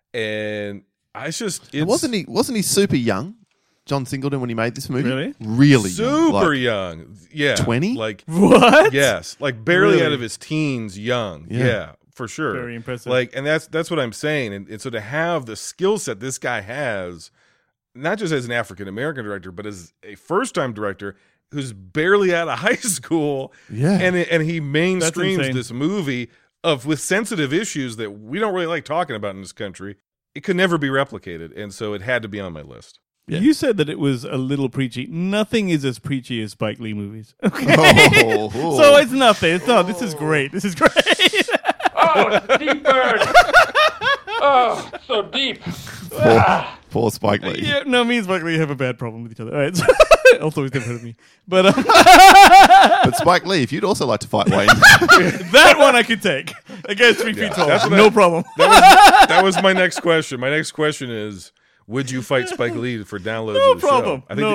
and I it's just it's And wasn't he? Wasn't he super young, John Singleton, when he made this movie? Really? Really super young. Like, young, yeah, twenty? like What? yes, like barely Really? out of his teens, young, Yeah. yeah, for sure. Very impressive. Like, and that's that's what I'm saying. And, and so to have the skill set this guy has, not just as an African American director, but as a first time director who's barely out of high school, Yeah. and and he mainstreams insane. this movie of with sensitive issues that we don't really like talking about in this country. It could never be replicated, and so it had to be on my list. Yeah. You said that it was a little preachy. Nothing is as preachy as Spike Lee movies. Okay. Oh, oh. So it's nothing. It's not. This is great. This is great. Oh, it's a deep burn. Oh, so deep. Ah. Poor Spike Lee. Yeah, no, me and Spike Lee have a bad problem with each other. All right. Also, he's never heard of me. But um, But Spike Lee, if you'd also like to fight Wayne, that one I could take. Against three feet tall. that's what No I- problem. That was, that was my next question. My next question is, would you fight Spike Lee for downloads No of the problem. show? I think No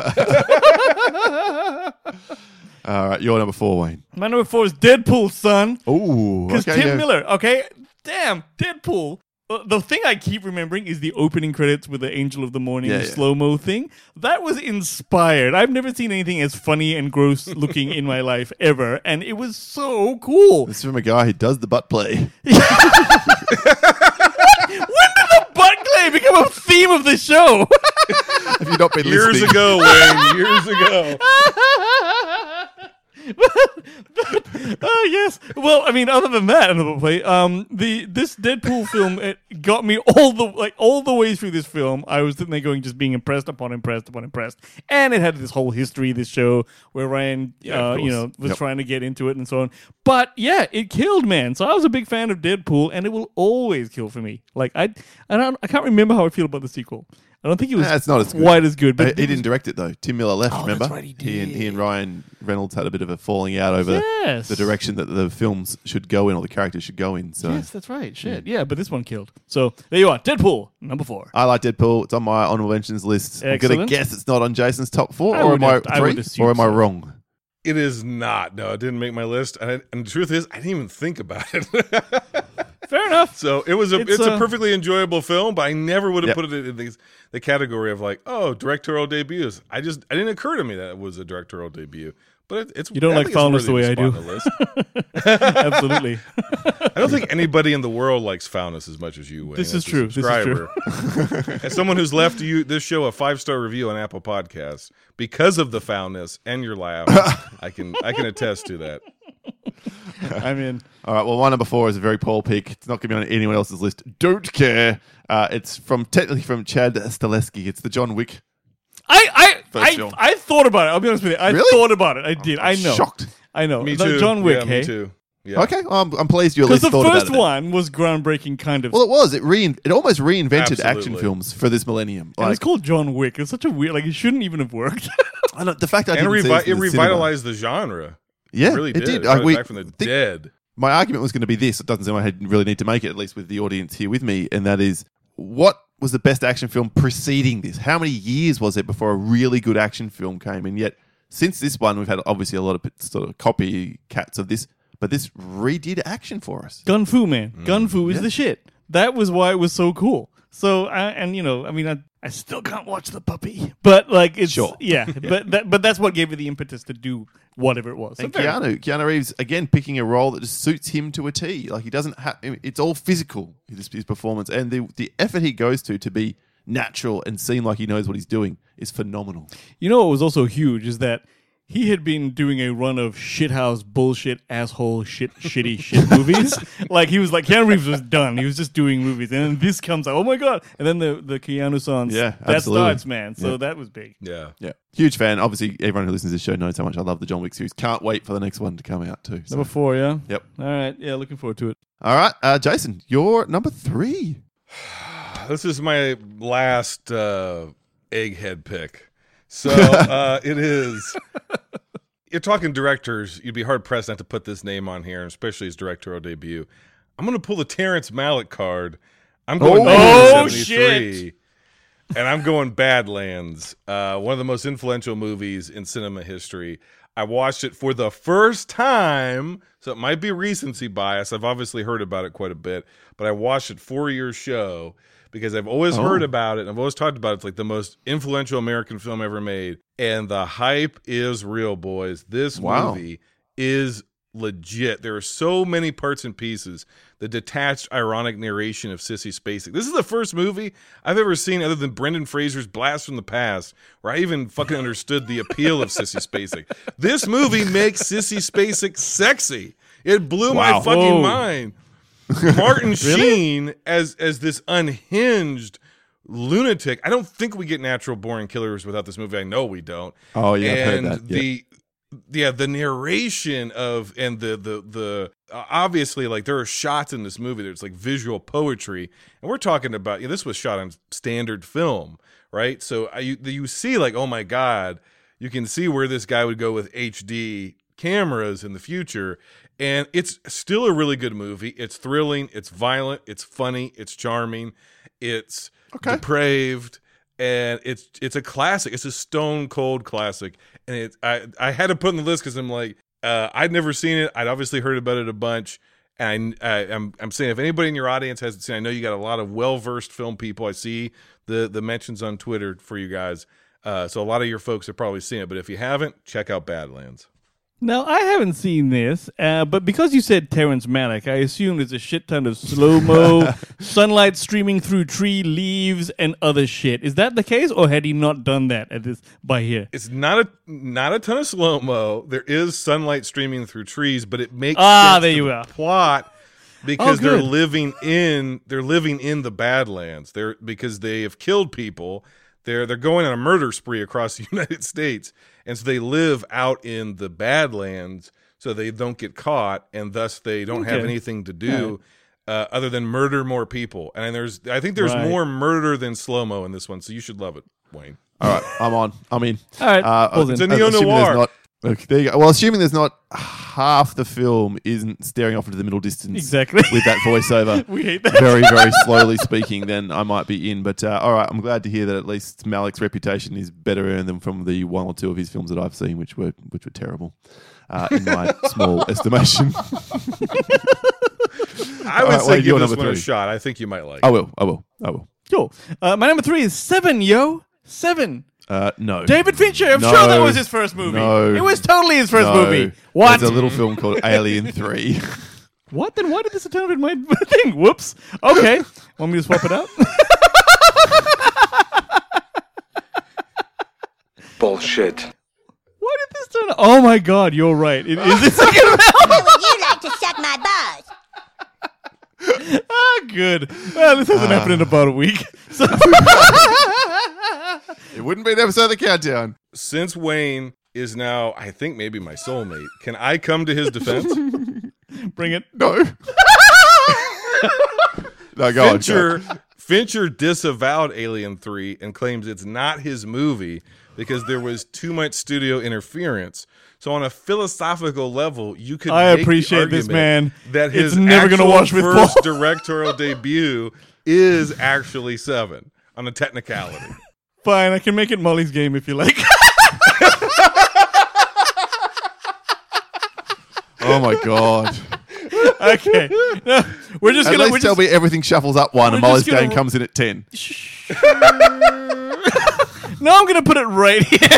that- problem. all right, you're number four, Wayne. My number four is Deadpool, son. Ooh, Because okay, Tim yeah. Miller, okay? Damn, Deadpool. Uh, The thing I keep remembering is the opening credits with the Angel of the Morning Yeah, yeah. slow-mo thing. That was inspired. I've never seen anything as funny and gross looking in my life ever, and it was so cool. This is from a guy who does the butt play. When did the butt play become a theme of the show? Have you not been years listening? ago, Wayne. Years ago. Oh yes. Well, I mean, other than that, another play. Um, the this Deadpool film it got me all the like all the way through this film. I was sitting there going, just being impressed upon impressed upon impressed, and it had this whole history. This show where Ryan, Yeah, of uh, you course. know, was Yep. trying to get into it and so on. But yeah, it killed, man. So I was a big fan of Deadpool, and it will always kill for me. Like I, I don't, I can't remember how I feel about the sequel. I don't think it was Nah, it's not as good. quite as good. Uh, But he it didn't direct it though. Tim Miller left. Oh, remember? that's right, he and did. he and Ryan Reynolds had a bit of a falling out over Yes. the direction that the films should go in or the characters should go in. So Yes, that's right. Shit. Yeah, but this one killed. So there you are. Deadpool, number four. I like Deadpool. It's on my honorable mentions list. I'm gonna Excellent. guess it's not on Jason's top four, I or would am I have- I would three, assume or am I so. wrong? It is not. No, it didn't make my list. And, I, and the truth is, I didn't even think about it. Fair enough. So it was a It's, it's, a uh, perfectly enjoyable film, but I never would have Yep. put it in the, the category of like, oh, directorial debuts. I just it didn't occur to me that it was a directorial debut. But it, it's You don't I like think it's foulness the worthy way I to do. spot on the list. Absolutely. I don't think anybody in the world likes foulness as much as you. Wayne, This as is a true. This is true. subscriber. As someone who's left you this show a five star review on Apple Podcasts because of the foulness and your laugh, I can I can attest to that. I'm in. All right. Well, my number four is a very poor pick. It's not going to be on anyone else's list. Don't care. Uh, it's from technically from Chad Stahelski. It's the John Wick. I I First I, film. I thought about it. I'll be honest with you. I Really? thought about it. I did. I know. Shocked. I know. Me The too. John Wick, yeah, hey? me too. Yeah. Okay. Well, I'm, I'm pleased you at Because least the thought first about it. one was groundbreaking, kind of. Well, it was. It rein- It almost reinvented action Absolutely. films for this millennium. and it's Like, called John Wick. It's such a weird. Like it shouldn't even have worked. I don't, the fact I And didn't see revi- this in it the cinema- revitalized the genre. Yeah, It really did. did. It brought Like, it we back from the think- dead. My argument was going to be this. It doesn't seem like I really need to make it, at least with the audience here with me, and that is, what was the best action film preceding this? How many years was it before a really good action film came? And yet, since this one, we've had obviously a lot of sort of copycats of this, but this redid action for us. Gun Fu, man. Mm, Gun Fu is the shit. That was why it was so cool. So, I, and you know, I mean, I, I still can't watch The Puppy, but like, it's Sure. yeah, but that, but that's what gave it the impetus to do whatever it was. So And fair enough. Keanu, Keanu Reeves, again, picking a role that just suits him to a T. Like, he doesn't have, it's all physical, his, his performance. And the, the effort he goes to to be natural and seem like he knows what he's doing is phenomenal. You know what was also huge is that he had been doing a run of shithouse bullshit asshole shit shitty shit movies. Like he was like Keanu Reeves was done. He was just doing movies, and then this comes out. Oh my god! And then the the Keanu songs. Yeah, that absolutely. starts, man. So Yeah. that was big. Yeah. Yeah. Huge fan. Obviously, everyone who listens to this show knows how much I love the John Wick series. Can't wait for the next one to come out, too. So- Number four, yeah. Yep. All right, yeah. Looking forward to it. All right, uh, Jason, you're number three. This is my last uh, egghead pick. So uh, it is. You're talking directors. You'd be hard pressed not to put this name on here, especially his directorial debut. I'm going to pull the Terrence Malick card. I'm going Oh, nineteen seventy-three, and I'm going Badlands, uh, one of the most influential movies in cinema history. I watched it for the first time, so it might be recency bias. I've obviously heard about it quite a bit, but I watched it for your show because I've always Oh. heard about it. And I've always talked about it. It's like the most influential American film ever made. And the hype is real, boys. This Wow. movie is legit. There are so many parts and pieces. The detached, ironic narration of Sissy Spacek. This is the first movie I've ever seen other than Brendan Fraser's Blast from the Past where I even fucking understood the appeal of Sissy Spacek. This movie makes Sissy Spacek sexy. It blew Wow. my fucking Whoa. mind. Martin Sheen as as this unhinged lunatic. I don't think we get natural born killers without this movie. I know we don't. Oh, yeah, I've heard and that. Yeah. the yeah, the narration of and the the the uh, obviously like there are shots in this movie that's like visual poetry, and we're talking about you know, this was shot on standard film, right? So uh, you you see like oh my god, you can see where this guy would go with H D cameras in the future, and it's still a really good movie. It's thrilling, it's violent, it's funny, it's charming, it's Okay. depraved. And it's it's a classic. It's a stone cold classic, and it I I had to put it on the list because I'm like uh, I'd never seen it. I'd obviously heard about it a bunch, and I, I I'm I'm saying if anybody in your audience hasn't seen, I know you got a lot of well versed film people. I see the the mentions on Twitter for you guys, uh, so a lot of your folks have probably seen it. But if you haven't, check out Badlands. Now, I haven't seen this, uh, but because you said Terrence Malick, I assume there's a shit ton of slow-mo, sunlight streaming through tree leaves, and other shit. Is that the case, or had he not done that at this by here? It's not a not a ton of slow mo. There is sunlight streaming through trees, but it makes Ah, sense there to you the are. plot because Oh, they're good. living in they're living in the Badlands. They're because they have killed people. They're they're going on a murder spree across the United States, and so they live out in the Badlands, so they don't get caught, and thus they don't have Okay. anything to do uh, other than murder more people. And there's I think there's Right. more murder than slow mo in this one, so you should love it, Wayne. All right, I'm on. I'm in. All right, Uh, pulls in. It's a uh, assuming there's neo-noir. not- Okay, there you go. Well, assuming there's not half the film isn't staring off into the middle distance Exactly. with that voiceover, We hate that. very, very slowly speaking, then I might be in. But uh, all right, I'm glad to hear that at least Malick's reputation is better earned than from the one or two of his films that I've seen, which were which were terrible, uh, in my small estimation. I would right, say Wayne, give you're this number one a three. shot. I think you might like it. I will. I will. I will. Cool. Uh, my number three is Seven, yo. Seven. Uh, no. David Fincher. I'm No. sure that was his first movie. No. It was totally his first No. movie. What? There's a little film called Alien three. What? Then why did this turn up in my thing? Whoops. Okay. Want me to swap it out? Bullshit. Why did this turn up? Oh my god, you're right. It is the second round. How would you like to suck my balls? Ah, good. Well, this hasn't happened in about a week. So It wouldn't be an episode of the Countdown. Since Wayne is now, I think maybe my soulmate, can I come to his defense? bring it. No. no, go on. Fincher, Fincher disavowed Alien three and claims it's not his movie because there was too much studio interference. So on a philosophical level, you could I make appreciate the this argument man. that his It's never gonna actual wash with first Paul. directorial debut is actually Seven on a technicality. Fine, I can make it Molly's game if you like. Oh my god. Okay. No, we're just At gonna. least We're tell just, me everything shuffles up one and we're Molly's just gonna- game comes in at ten. no, I'm gonna put it right here.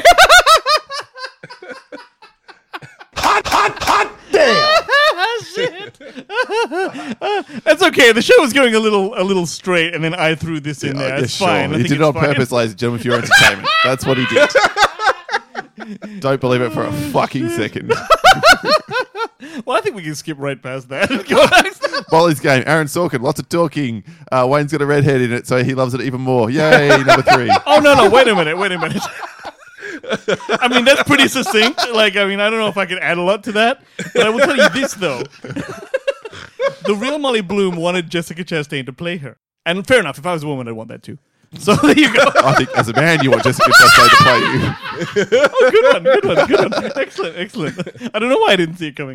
Hot, hot, hot damn! Shit. That's okay. The show was going a little, a little straight, and then I threw this in Yeah, there. yeah, It's fine. I He think did it on it's fine. purpose, ladies and gentlemen, for your entertainment. That's what he did. Don't believe it for a fucking second. Well, I think we can skip right past that. and go next. Molly's game, Aaron Sorkin, lots of talking. Uh, Wayne's got a redhead in it, so he loves it even more. Yay, number three. Oh no, no! Wait a minute! Wait a minute! I mean, that's pretty succinct. Like, I mean, I don't know if I can add a lot to that, but I will tell you this though: the real Molly Bloom wanted Jessica Chastain to play her, and fair enough. If I was a woman, I'd want that too. So there you go. I think as a man, you want Jessica Chastain to play you. Oh, good one, good one, good one. Excellent, excellent. I don't know why I didn't see it coming.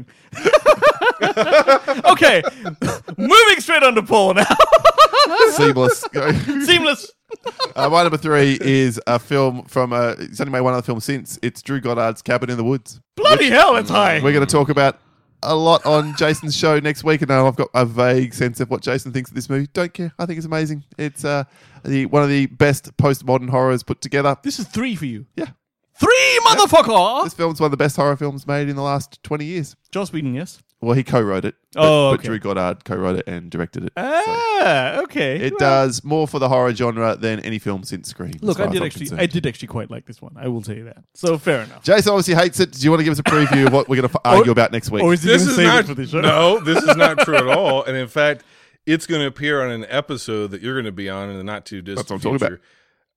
Okay, moving straight on to Paul now. Seamless. Go. Seamless. Uh, my number three is a film from, uh, it's only made one other film since. It's Drew Goddard's Cabin in the Woods. Bloody hell, that's high. We're going to talk about a lot on Jason's show next week, and now I've got a vague sense of what Jason thinks of this movie. Don't care. I think it's amazing. It's uh, the one of the best postmodern horrors put together. This is three for you. Yeah. Three, motherfucker. This film's one of the best horror films made in the last twenty years. Joss Whedon, yes. Well, he co-wrote it. But, Oh, but okay. Drew Goddard co-wrote it and directed it. So Ah, okay. it Well, does more for the horror genre than any film since Scream. as Look, far I as did I'm actually, concerned. I did actually quite like this one. I will tell you that. So fair enough. Jason obviously hates it. Do you want to give us a preview of what we're going to argue about next week? Or is he This going to is save not it for the show? no. This is not true at all. And in fact, it's going to appear on an episode that you're going to be on in the not too distant That's what I'm talking future.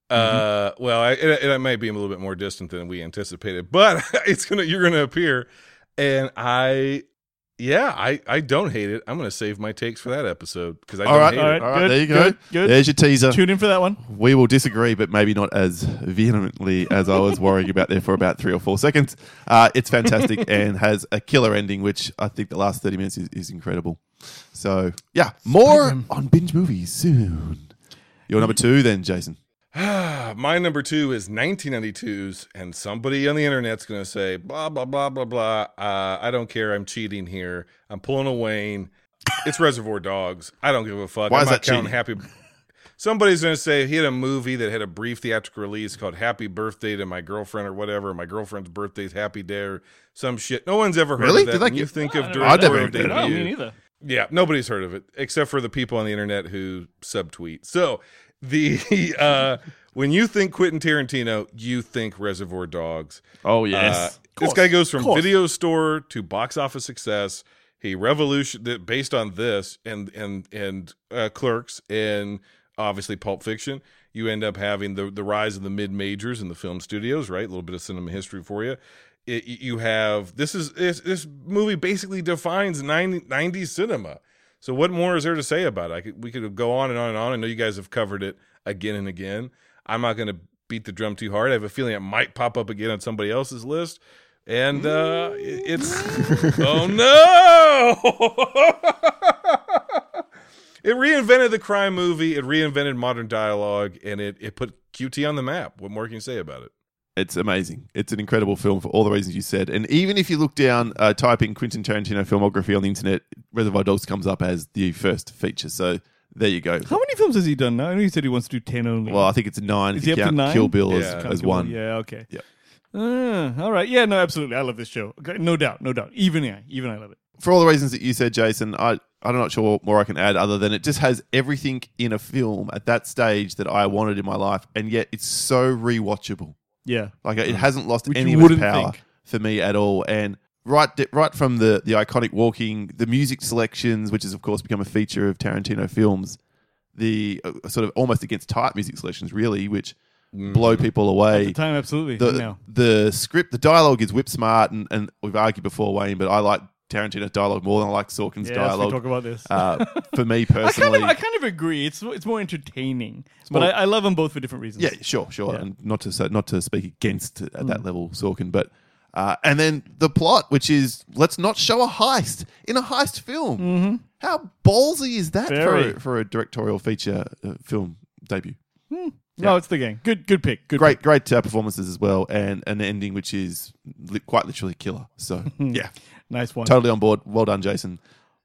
Uh, well, I, it, it might be a little bit more distant than we anticipated, but it's gonna you're gonna appear, and I, yeah, I, I don't hate it. I'm gonna save my takes for that episode because I All don't right, hate all it. right. All right, Good, there you go. good, good. There's your teaser. Tune in for that one. We will disagree, but maybe not as vehemently as I was worrying about there for about three or four seconds. Uh, it's fantastic and has a killer ending, which I think the last thirty minutes is, is incredible. So, yeah, more on binge movies soon. Your number two, then, Jason. My number two is nineteen ninety-two's, and somebody on the internet's going to say, blah, blah, blah, blah, blah. Uh, I don't care. I'm cheating here. I'm pulling a Wayne. It's Reservoir Dogs. I don't give a fuck. Why I'm is not that counting Happy. Somebody's going to say he had a movie that had a brief theatrical release called Happy Birthday to My Girlfriend or whatever. My girlfriend's birthday's Happy Day or some shit. No one's ever heard Really? of that. Did I When you get- think I of never- I never directorial heard that. No, debut. me neither. Yeah, nobody's heard of it except for the people on the internet who subtweet. So the uh, when you think Quentin Tarantino, you think Reservoir Dogs. Oh, Uh, this guy goes from course. video store to box office success. He revolution that based on this and and and uh, Clerks and obviously Pulp Fiction. You end up having the the rise of the mid majors in the film studios, right? A little bit of cinema history for you. It, you have this is this, this movie basically defines nineties cinema. So what more is there to say about it? I could, we could go on and on and on. I know you guys have covered it again and again. I'm not going to beat the drum too hard. I have a feeling it might pop up again on somebody else's list. And uh, it- it's oh no! It reinvented the crime movie. It reinvented modern dialogue, and it it put Q T on the map. What more can you say about it? It's amazing. It's an incredible film for all the reasons you said. And even if you look down, uh, type in Quentin Tarantino filmography on the internet, Reservoir Dogs comes up as the first feature. So there you go. How many films has he done now? I know he said he wants to do ten only. Well, I think it's nine Is if he you up to count nine? Kill Bill Yeah. as, Count as Kill one. Bill. Yeah, okay. Yep. Uh, all right. Yeah, no, absolutely. I love this show. Okay, no doubt, no doubt. Even I, even I love it. For all the reasons that you said, Jason, I, I'm not sure what more I can add other than it just has everything in a film at that stage that I wanted in my life. And yet it's so rewatchable. Yeah. Like it hasn't lost Which any you of its wouldn't power think. for me at all. And right, right from the the iconic walking, the music selections, which has of course become a feature of Tarantino films, the uh, sort of almost against type music selections, really, which blow people At away. the time, absolutely. The now. the script, the dialogue is whip smart, and, and we've argued before, Wayne, but I like Tarantino's dialogue more than I like Sorkin's Yes, we dialogue. talk about this. uh, for me I kind personally, of, I kind of agree. It's it's more entertaining, but more- I, I love them both for different reasons. yeah, sure, sure, Yeah. and not to say, not to speak against at Mm. that level Sorkin, but uh, and then the plot, which is let's not show a heist in a heist film. Mm-hmm. How ballsy is that Very. for for a directorial feature uh, film debut? No, it's the gang. Good, good pick. Good Great, great uh, performances as well, and an ending which is li- quite literally killer. So yeah, pick. Nice one. totally on board. Well done, Jason.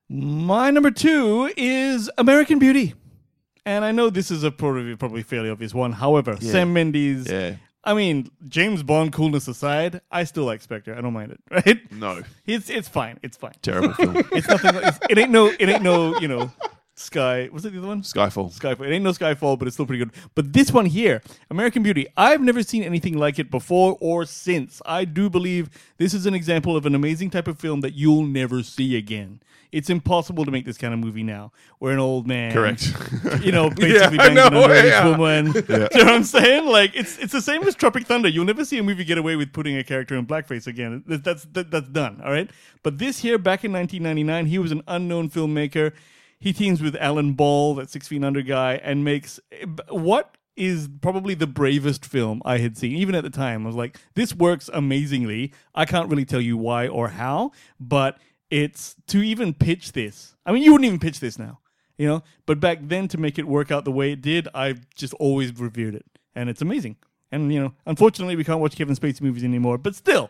My number two is American Beauty, and I know this is a probably probably fairly obvious one. However, Sam Mendes. Yeah, I mean, James Bond coolness aside, I still like Spectre. I don't mind it. Right? no, It's it's fine. It's fine. terrible film. It's nothing. It's, it ain't no. It ain't no. You know, Sky. Was it the other one? Skyfall. Skyfall. It ain't no Skyfall, but it's still pretty good. But this one here, American Beauty, I've never seen anything like it before or since. I do believe this is an example of an amazing type of film that you'll never see again. It's impossible to make this kind of movie now, where an old man, Correct. you know, basically Yeah, bangs no, an underage yeah. woman. Do you know what I'm saying? Like, it's it's the same as Tropic Thunder. You'll never see a movie get away with putting a character in blackface again. That- That's that, that's done. All right. But this here, back in nineteen ninety-nine, he was an unknown filmmaker. He teams with Alan Ball, that Six Feet Under guy, and makes what is probably the bravest film I had seen. Even at the time, I was like, this works amazingly. I can't really tell you why or how, but it's to even pitch this. I mean, you wouldn't even pitch this now, you know? But back then, to make it work out the way it did, I've just always revered it. And it's amazing. And, you know, unfortunately, we can't watch Kevin Spacey movies anymore, but still.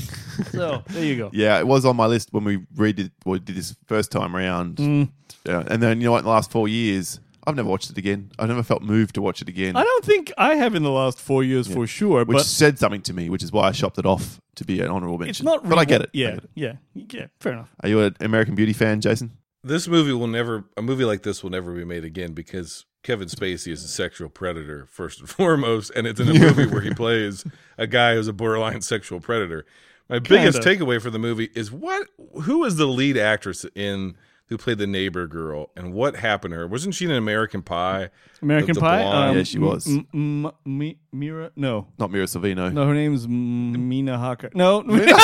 So, there you go. Yeah, it was on my list when we redid or did this first time around. Mm. Yeah, and then you know what? In the last four years, I've never watched it again. I've never felt moved to watch it again, I don't think I have in the last four years for sure, which but said something to me, which is why I shopped it off to be an honorable mention. it's not. but I get it. I Yeah, get it. yeah, yeah. Fair enough. Are you an American Beauty fan, Jason? This movie will never, a movie like this will never be made again because Kevin Spacey is a sexual predator, first and foremost, and it's in a movie where he plays a guy who's a borderline sexual predator. My biggest Kinda. takeaway for the movie is what, who is the lead actress in who played the neighbor girl, and what happened to her? Wasn't she in American Pie? American The- the Pie? blonde? Um, Yeah, she was. M- M- M- Mira? No. Not Mira Sorvino. No, her name's M- Mina Haka. No.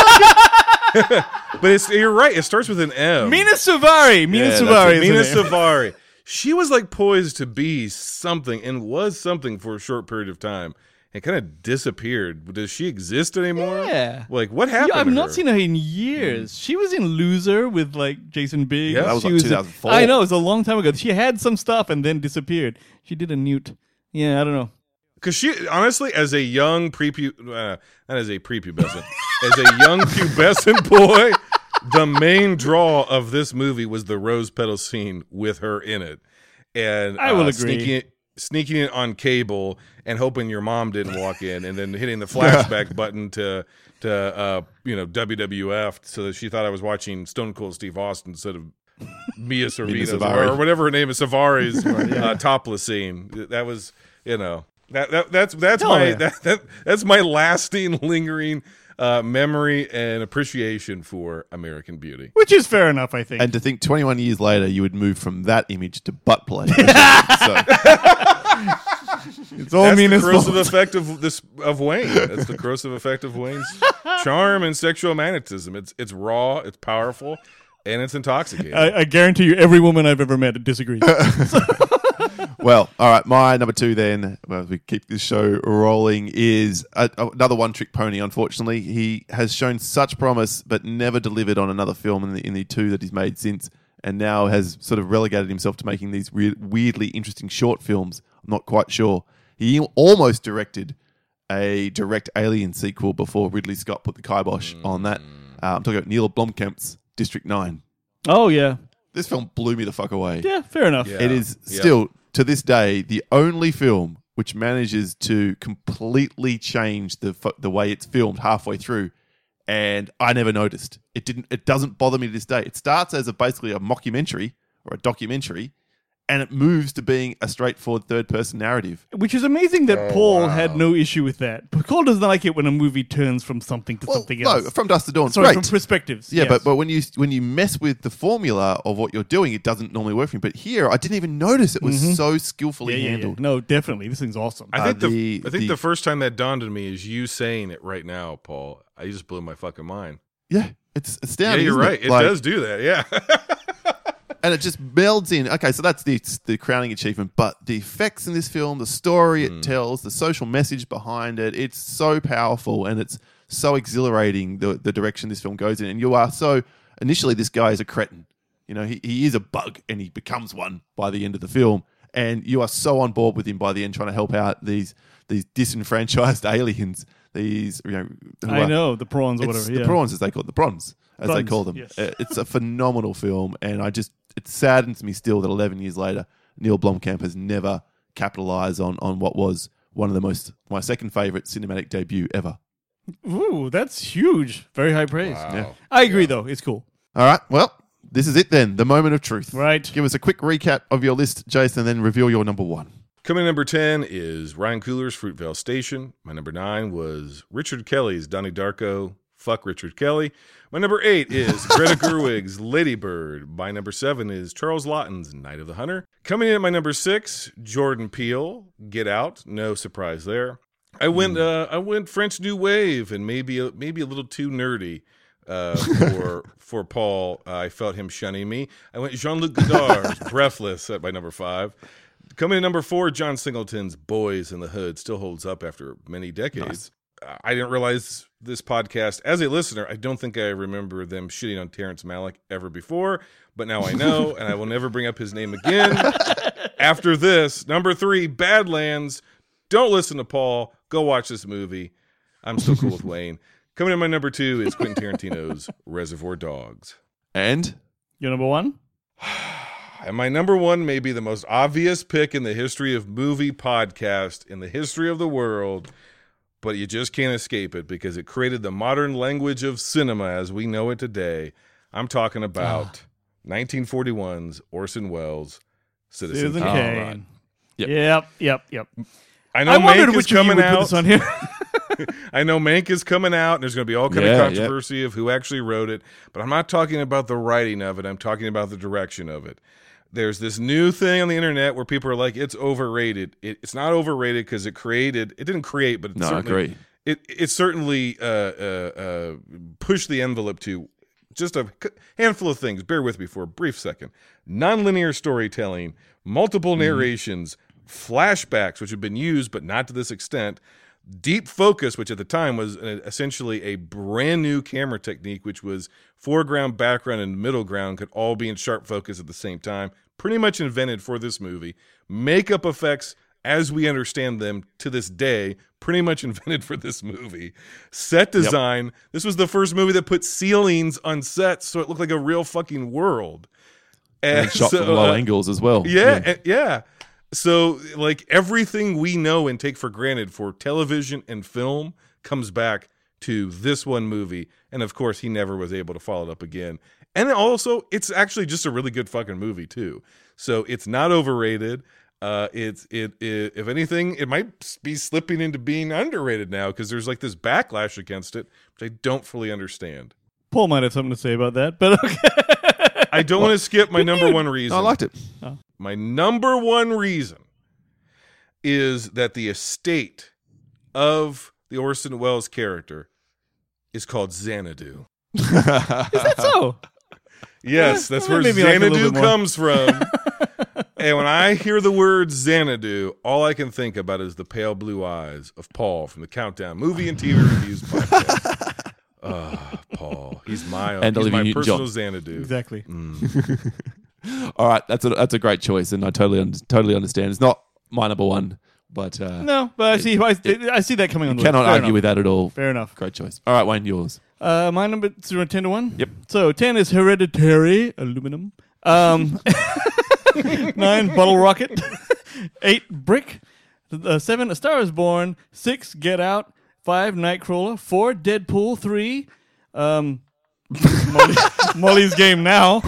But it's you're right. It starts with an M. Mina Savari. Mina Yeah, that's Savari. it. is her Mina name. Savari. She was like poised to be something and was something for a short period of time. It kind of disappeared. Does she exist anymore? Yeah. Like, what happened? Yeah, I've to not her? seen her in years. She was in Loser with like Jason Biggs. Yeah, that was she like in- two thousand four. I know, it was a long time ago. She had some stuff and then disappeared. She did a newt. Yeah, I don't know. Because she, honestly, as a young prepu, uh, not as a prepubescent, as a young pubescent boy, the main draw of this movie was the rose petal scene with her in it, and I will uh, agree. Sneaking it, sneaking it on cable and hoping your mom didn't walk in, and then hitting the flashback button to to uh, you know W W F so that she thought I was watching Stone Cold Steve Austin instead of Mia Sorvino's Savari. or, or whatever her name is, Savari's uh, topless scene. That was, you know, that, that that's that's Hell my yeah. that, that that's my lasting, lingering uh, memory and appreciation for American Beauty. Which is fair enough, I think. And to think twenty-one years later, you would move from that image to butt play. so, it's all That's the Mina's corrosive fault. effect of this of Wayne. That's the corrosive effect of Wayne's charm and sexual magnetism. It's it's raw, it's powerful, and it's intoxicating. I, I guarantee you, every woman I've ever met disagrees. well, all right. My number two, then, well, we keep this show rolling, is a, another one-trick pony. Unfortunately, he has shown such promise, but never delivered on another film in the in the two that he's made since, and now has sort of relegated himself to making these re- weirdly interesting short films. I'm not quite sure. He almost directed a direct Alien sequel before Ridley Scott put the kibosh Mm. on that. Uh, I'm talking about Neil Blomkamp's District nine. Oh, yeah. This film blew me the fuck away. Yeah, fair enough. Yeah. It is Yeah. still, to this day, the only film which manages to completely change the f- the way it's filmed halfway through, and I never noticed. It didn't. It doesn't bother me to this day. It starts as a basically a mockumentary or a documentary, and it moves to being a straightforward third person narrative. Which is amazing that Oh, Paul wow. had no issue with that. But Paul doesn't like it when a movie turns from something to Well, something no, else. From Dusk to Dawn, Sorry, great. from perspectives. Yeah, yes. but but when you when you mess with the formula of what you're doing, it doesn't normally work for me. But here, I didn't even notice it was so skillfully yeah, yeah, yeah. handled. No, definitely. This thing's awesome. I think Uh, the, the- I think the- the first time that dawned on me is you saying it right now, Paul. I just blew my fucking mind. Yeah, it's Yeah, astounding. you're isn't right. It, Like- does do that. Yeah. and it just melds in. Okay, so that's the the crowning achievement. But the effects in this film, the story it tells, the social message behind it, it's so powerful and it's so exhilarating the the direction this film goes in. And you are so initially this guy is a cretin. You know, he, he is a bug and he becomes one by the end of the film. And you are so on board with him by the end, trying to help out these these disenfranchised aliens. These, you know, who I are- know, the prawns or it's whatever. the yeah. prawns, as they call it, the bronze, as they Bronze, call them. yes. Uh, It's a phenomenal film, and I just it saddens me still that eleven years later, Neil Blomkamp has never capitalized on on what was one of the most my second favorite cinematic debut ever. Ooh, that's huge. Very high praise. Wow. Yeah. I agree, though. It's cool. All right, well, this is it then, the moment of truth. Right. Give us a quick recap of your list, Jason, and then reveal your number one. Coming in number ten is Ryan Coogler's Fruitvale Station. My number nine was Richard Kelly's Donnie Darko. Fuck Richard Kelly. My number eight is Greta Gerwig's Lady Bird. My number seven is Charles Laughton's Night of the Hunter. Coming in at my number six, Jordan Peele, Get Out. No surprise there. I went uh, I went French New Wave and maybe a, maybe a little too nerdy uh, for for Paul. Uh, I felt him shunning me. I went Jean-Luc Godard's Breathless at my number five. Coming in number four, John Singleton's Boys in the Hood still holds up after many decades. Uh, I didn't realize this podcast, as a listener, I don't think I remember them shitting on Terrence Malick ever before, but now I know, and I will never bring up his name again. After this, number three, Badlands. Don't listen to Paul. Go watch this movie. I'm still cool with Wayne. Coming in my number two is Quentin Tarantino's Reservoir Dogs. And Your number one? And my number one may be the most obvious pick in the history of movie podcast, in the history of the world, but you just can't escape it because it created the modern language of cinema as we know it today. I'm talking about nineteen forty-one's Orson Welles' Citizen, Citizen Kane. Kane. Yep. Yep, yep, yep. I know I Mank wondered is which of you coming would put out. this on here. I know Mank is coming out, and there's going to be all kind Yeah, of controversy of who actually wrote it, but I'm not talking about the writing of it. I'm talking about the direction of it. There's this new thing on the internet where people are like, it's overrated. It, it's not overrated because it created, it didn't create, but it No, I certainly, agree. It, it certainly uh, uh, uh, pushed the envelope to just a handful of things. Bear with me for a brief second. Nonlinear storytelling, multiple narrations, flashbacks, which have been used, but not to this extent. Deep focus, which at the time was an, essentially a brand new camera technique, which was foreground, background, and middle ground could all be in sharp focus at the same time. Pretty much invented for this movie. Makeup effects, as we understand them to this day, pretty much invented for this movie. Set design. Yep. This was the first movie that put ceilings on sets so it looked like a real fucking world. And, And shot so, from low uh, angles as well. Yeah, yeah. And, yeah. So, like, everything we know and take for granted for television and film comes back to this one movie. And, of course, he never was able to follow it up again. And also, it's actually just a really good fucking movie, too. So, it's not overrated. Uh, it's it, it. If anything, it might be slipping into being underrated now because there's, like, this backlash against it, which I don't fully understand. Paul might have something to say about that, but okay. I don't want to skip my number one reason. I liked it. Oh. My number one reason is that the estate of the Orson Welles character is called Xanadu. Is that so? Yes, Yeah, that's well, where maybe like a little Xanadu bit more. comes from. And when I hear the word Xanadu, all I can think about is the pale blue eyes of Paul from the Countdown Movie and T V Reviews podcast. Oh, Paul. He's my, And he's Olivia my Newton-John. personal Xanadu. Exactly. All right, that's a that's a great choice, and I totally un- totally understand. It's not my number one, but uh, No, but I see. I, I see that coming on the cannot list. Fair argue enough. with that at all. Fair enough. Great choice. All right, Wayne, yours. Uh, my number zero ten to one. Yep. So ten is Hereditary, aluminum. Um, nine, Bottle Rocket. Eight, Brick. Uh, seven, A Star Is Born. Six, Get Out. Five, Nightcrawler. Four, Deadpool. Three, um, Molly, Molly's Game Now.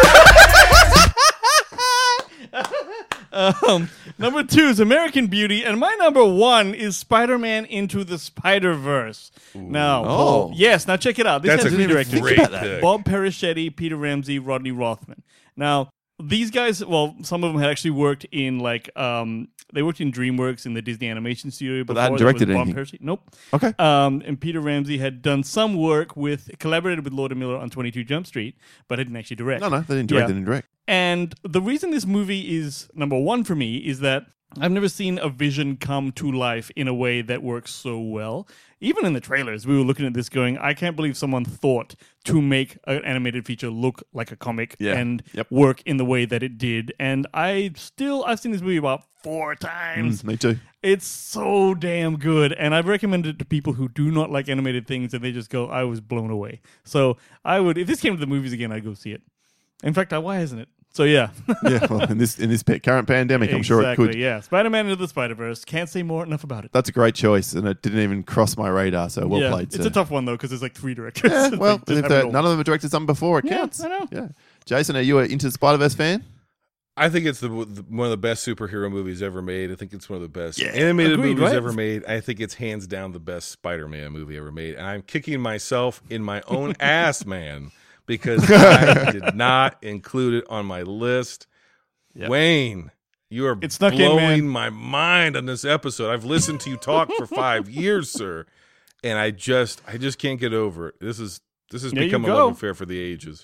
Um, number two is American Beauty, and my number one is Spider-Man Into the Spider-Verse. Now, Oh. yes, now check it out. This That's has a three directors. great pick. Bob Perischetti, Peter Ramsey, Rodney Rothman. Now, these guys, well, some of them had actually worked in like um, they worked in DreamWorks in the Disney Animation Studio. But they hadn't before. That was directed Bob anything. Perischetti. Nope. Okay. Um, and Peter Ramsey had done some work with, collaborated with Lord and Miller on twenty-two Jump Street, but didn't actually direct. No, no, they didn't direct. Yeah. They didn't direct. And the reason this movie is number one for me is that I've never seen a vision come to life in a way that works so well. Even in the trailers, we were looking at this going, I can't believe someone thought to make an animated feature look like a comic Yeah. and Yep. work in the way that it did. And I still, I've seen this movie about four times. Mm, me too. It's so damn good. And I've recommended it to people who do not like animated things and they just go, I was blown away. So I would, if this came to the movies again, I'd go see it. In fact, why isn't it? So yeah. Yeah, well, in this in this pe- current pandemic, I'm sure it Exactly, could. yeah. Spider-Man Into the Spider-Verse. Can't say more enough about it. That's a great choice, and it didn't even cross my radar. So well yeah, played. it's sir. a tough one though because there's like three directors. Yeah, well, They and just if have it they're- all. none of them have directed something before, it Yeah, counts. I know. Yeah, Jason, are you an Into the Spider-Verse fan? I think it's the, the one of the best superhero movies ever made. I think it's one of the best Yeah, animated agreed, movies right? ever made. I think it's hands down the best Spider-Man movie ever made. And I'm kicking myself in my own ass, man, because I did not include it on my list. Wayne, you are It snuck in, blowing man. my mind on this episode. I've listened to you talk for five years, sir, and I just, I just can't get over it. This is, this has There you become a go. love affair for the ages.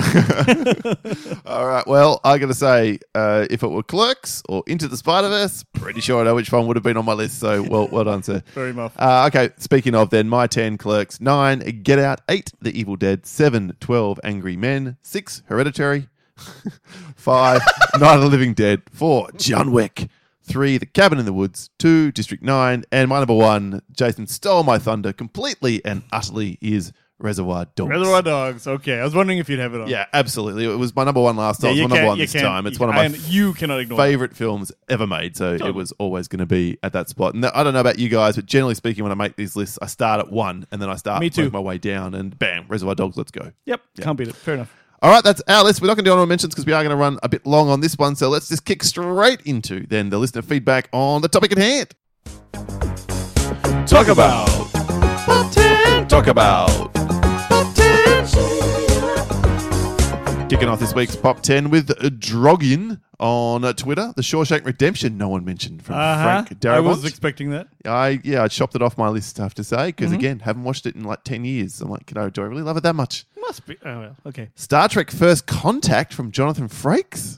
All right. Well, I got to say, uh, if it were Clerks or Into the Spider-Verse, pretty sure I know which one would have been on my list. So well, well done, sir. Very much. Uh, okay, speaking of then, my ten Clerks, nine, Get Out, eight, The Evil Dead, seven, twelve, Angry Men, six, Hereditary, five, Night of the Living Dead, four, John Wick, three, The Cabin in the Woods, two, District nine, and my number one, Jason stole my thunder completely and utterly, is Reservoir Dogs. Reservoir Dogs. Okay, I was wondering if you'd have it on. Yeah, absolutely. It was my number one last time. Yeah, it's you my number can't- one you this can't- time. It's you- one of my and you cannot ignore it. favorite films ever made. So Totally. it was always going to be at that spot. And I don't know about you guys, but generally speaking, when I make these lists, I start at one and then I start Me too. working my way down and bam, Reservoir Dogs, let's go. Yep, can't beat it. Fair enough. All right, that's our list. We're not going to do honorable mentions because we are going to run a bit long on this one. So let's just kick straight into then the listener feedback on the topic at hand. Talk about talk about. Kicking off this week's Pop ten with Droggin on Twitter. The Shawshank Redemption, no one mentioned from Uh-huh. Frank Darabont. I was expecting that. I yeah, I chopped it off my list, I have to say, because Mm-hmm. again, haven't watched it in like ten years. I'm like, do I really love it that much? Must be. Oh, well, okay. Star Trek First Contact from Jonathan Frakes.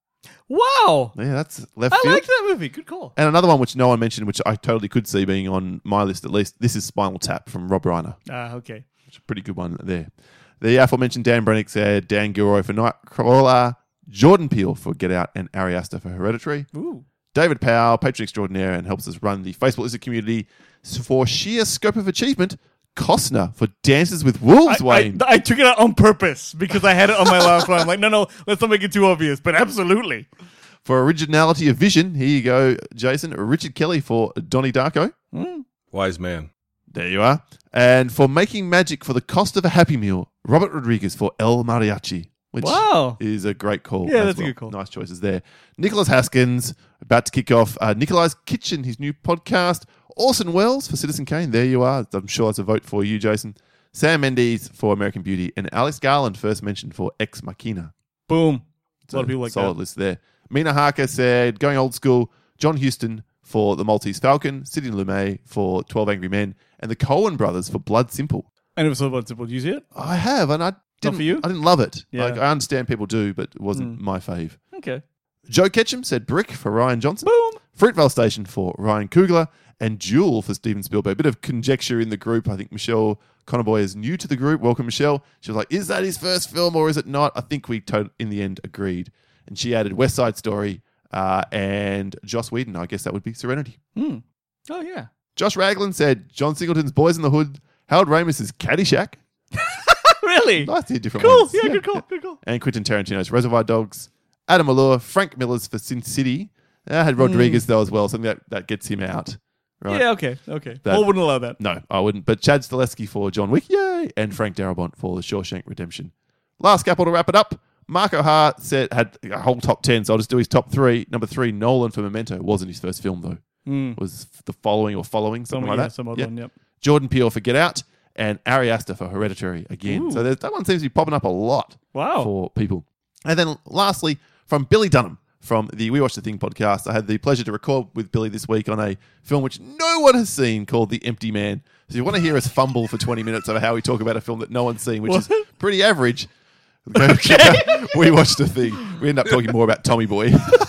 Wow. Yeah, that's left I field. like that movie. Good call. And another one which no one mentioned, which I totally could see being on my list at least. This is Spinal Tap from Rob Reiner. Ah, okay. It's a pretty good one there. The aforementioned Dan Brennick said Dan Gilroy for Nightcrawler, Jordan Peele for Get Out, and Ari Aster for Hereditary. Ooh. David Powell, patron extraordinaire, and helps us run the Facebook Lizard community. For sheer scope of achievement, Costner for Dances with Wolves, I, Wayne. I, I took it out on purpose because I had it on my last one. I'm like, no, no, let's not make it too obvious. But absolutely. For originality of vision, here you go, Jason. Richard Kelly for Donnie Darko. Wise man. There you are. And for making magic for the cost of a Happy Meal, Robert Rodriguez for El Mariachi, which Wow. is a great call. Yeah, as that's a well. good call. Nice choices there. Nicholas Haskins, about to kick off uh, Nikolai's Kitchen, his new podcast. Orson Welles for Citizen Kane. There you are. I'm sure it's a vote for you, Jason. Sam Mendes for American Beauty. And Alex Garland, first mentioned for Ex Machina. Boom. It's A lot of people like solid that. list there. Mina Harker said, going old school, John Huston for The Maltese Falcon, Sidney Lumet for twelve Angry Men, and the Coen Brothers for Blood Simple. I never saw Blood Simple. Did you see it? I have, and I didn't, for you? I didn't love it. Yeah. Like, I understand people do, but it wasn't Mm. my fave. Okay. Joe Ketchum said Brick for Ryan Johnson. Boom. Fruitvale Station for Ryan Coogler. And Jewel for Steven Spielberg. Bit of conjecture in the group. I think Michelle Connerboy is new to the group. Welcome, Michelle. She was like, is that his first film or is it not? I think we, to- in the end, agreed. And she added West Side Story uh, and Joss Whedon. I guess that would be Serenity. Hmm. Oh, yeah. Josh Raglan said John Singleton's Boys in the Hood. Harold Ramis's Caddyshack. Really? Nice to hear different Cool. ones. Yeah, good call. Good call. And Quentin Tarantino's Reservoir Dogs. Adam Allure, Frank Miller's for Sin City. I had Rodriguez though as well, something that, that gets him out. Right? Yeah, okay. Okay. That- Paul wouldn't allow that. No, I wouldn't. But Chad Stileski for John Wick, yay! And Frank Darabont for The Shawshank Redemption. Last couple to wrap it up. Marco Hart said had a whole top ten, so I'll just do his top three. Number three, Nolan for Memento. Wasn't his first film though. Mm. Was The Following or Following, something Some, like yeah, that. some other Yeah. one, yep. Jordan Peele for Get Out, and Ari Aster for Hereditary again. Ooh. So there's- that one seems to be popping up a lot Wow. for people. And then lastly, from Billy Dunham from the We Watch the Thing podcast, I had the pleasure to record with Billy this week on a film which no one has seen called The Empty Man. So you want to hear us fumble for twenty minutes over how we talk about a film that no one's seen, which What? is pretty average. We watched the thing. We end up talking more about Tommy Boy.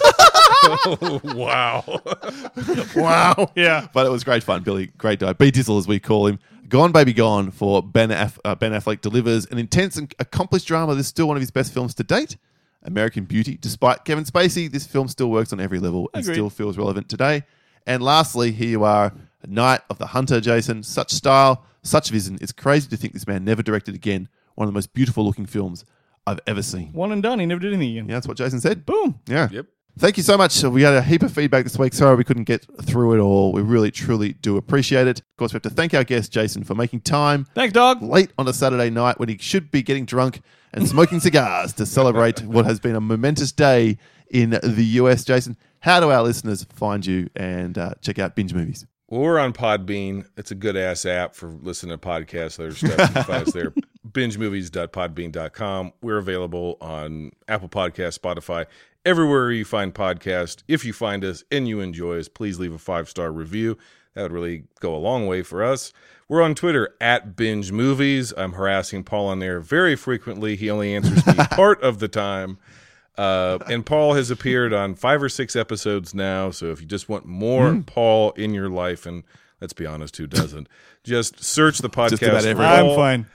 Wow. Wow. Yeah. But it was great fun, Billy. Great guy. B Dizzle, as we call him. Gone Baby Gone for Ben, Aff- uh, Ben Affleck delivers an intense and accomplished drama that's still one of his best films to date. American Beauty. Despite Kevin Spacey, this film still works on every level and Agreed. still feels relevant today. And lastly, here you are, Night of the Hunter, Jason. Such style, such vision. It's crazy to think this man never directed again. One of the most beautiful looking films I've ever seen. One and done. He never did anything again. Yeah, that's what Jason said. Boom. Yeah. Yep. Thank you so much. We had a heap of feedback this week. Sorry we couldn't get through it all. We really, truly do appreciate it. Of course, we have to thank our guest, Jason, for making time Thanks, dog. late on a Saturday night when he should be getting drunk and smoking cigars to celebrate what has been a momentous day in the U S. Jason, how do our listeners find you and uh, check out Binge Movies? Well, we're on Podbean. It's a good ass app for listening to podcasts. Other stuff you can find us there. binge movies dot podbean dot com. We're available on Apple Podcasts, Spotify, everywhere you find podcasts. If you find us and you enjoy us, please leave a five star review. That would really go a long way for us. We're on Twitter at Binge Movies. I'm harassing Paul on there very frequently. He only answers me part of the time. Uh, and Paul has appeared on five or six episodes now. So if you just want more Mm. Paul in your life, and let's be honest, who doesn't? Just search the podcast. Just about for everyone. I'm Paul. fine.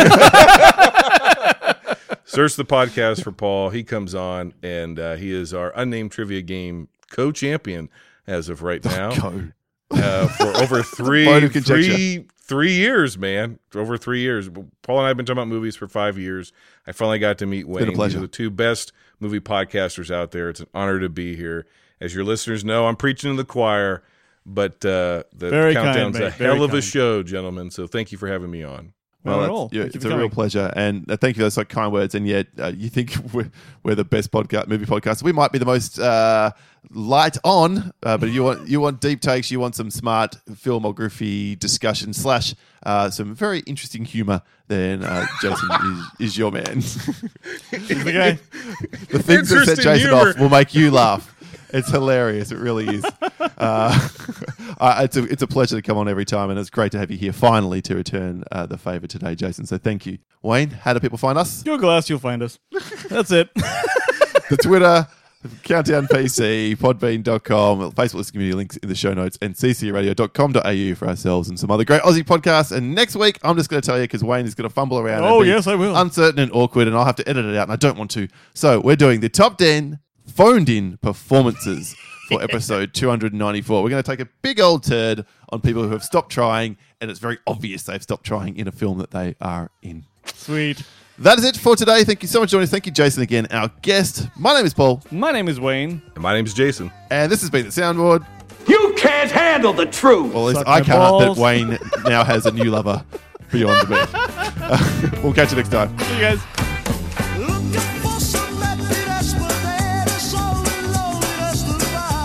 Search the podcast for Paul. He comes on, and uh, he is our unnamed trivia game co-champion as of right now. Go. Uh, for over three, Point of conjecture. three, three years, man. Over three years. Paul and I have been talking about movies for five years. I finally got to meet Wayne. been a pleasure. These are the two best movie podcasters out there. It's an honor to be here. As your listeners know, I'm preaching to the choir, but uh, the Very kind, countdown's mate. a Very hell of a kind. show, gentlemen. So thank you for having me on. Not at that's- all. yeah, Thank you it's for a real coming. pleasure, and uh, thank you for those like, kind words. And yet, uh, you think we're, we're the best podcast, movie podcast. We might be the most uh, light on, uh, but you want you want deep takes. You want some smart filmography discussion slash uh, some very interesting humor. Then uh, Jason is, is your man. He's the guy. The things that set Interesting Jason humor. off will make you laugh. It's hilarious. It really is. Uh, uh, it's a it's a pleasure to come on every time, and it's great to have you here finally to return uh, the favour today, Jason. So thank you, Wayne. How do people find us? Your glass, you'll find us. That's it. The Twitter, Countdown P C, podbean dot com, Facebook List Community links in the show notes, and c c radio dot com dot a u for ourselves and some other great Aussie podcasts. And next week, I'm just going to tell you because Wayne is going to fumble around. Oh, and be yes, I will. Uncertain and awkward, and I'll have to edit it out, and I don't want to. So we're doing the top ten phoned-in performances for episode two hundred ninety-four. We're going to take a big old turd on people who have stopped trying, and it's very obvious they've stopped trying in a film that they are in. Sweet. That is it for today. Thank you so much for joining us. Thank you, Jason, again, our guest. My name is Paul, My name is Wayne. And my name's Jason. and this has been The Soundboard. You can't handle the truth. Well, at least Suck I my can't balls. that Wayne now has a new lover beyond the bed. Uh, we'll catch you next time. See you guys. Looking for somebody that's worth it, it's so lonely, that's the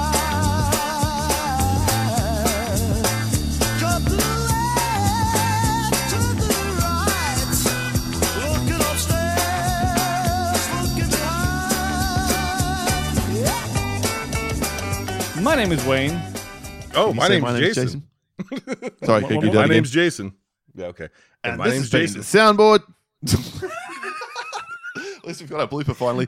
vibe. Come to the left, turn to the right, looking upstairs, looking behind. My name is Wayne. Oh, Can you my say name's, Jason. Sorry, can you do that My again? name's Jason. Yeah, okay. And, And my this name's has been Jason. The Soundboard. At least we've got our blooper finally.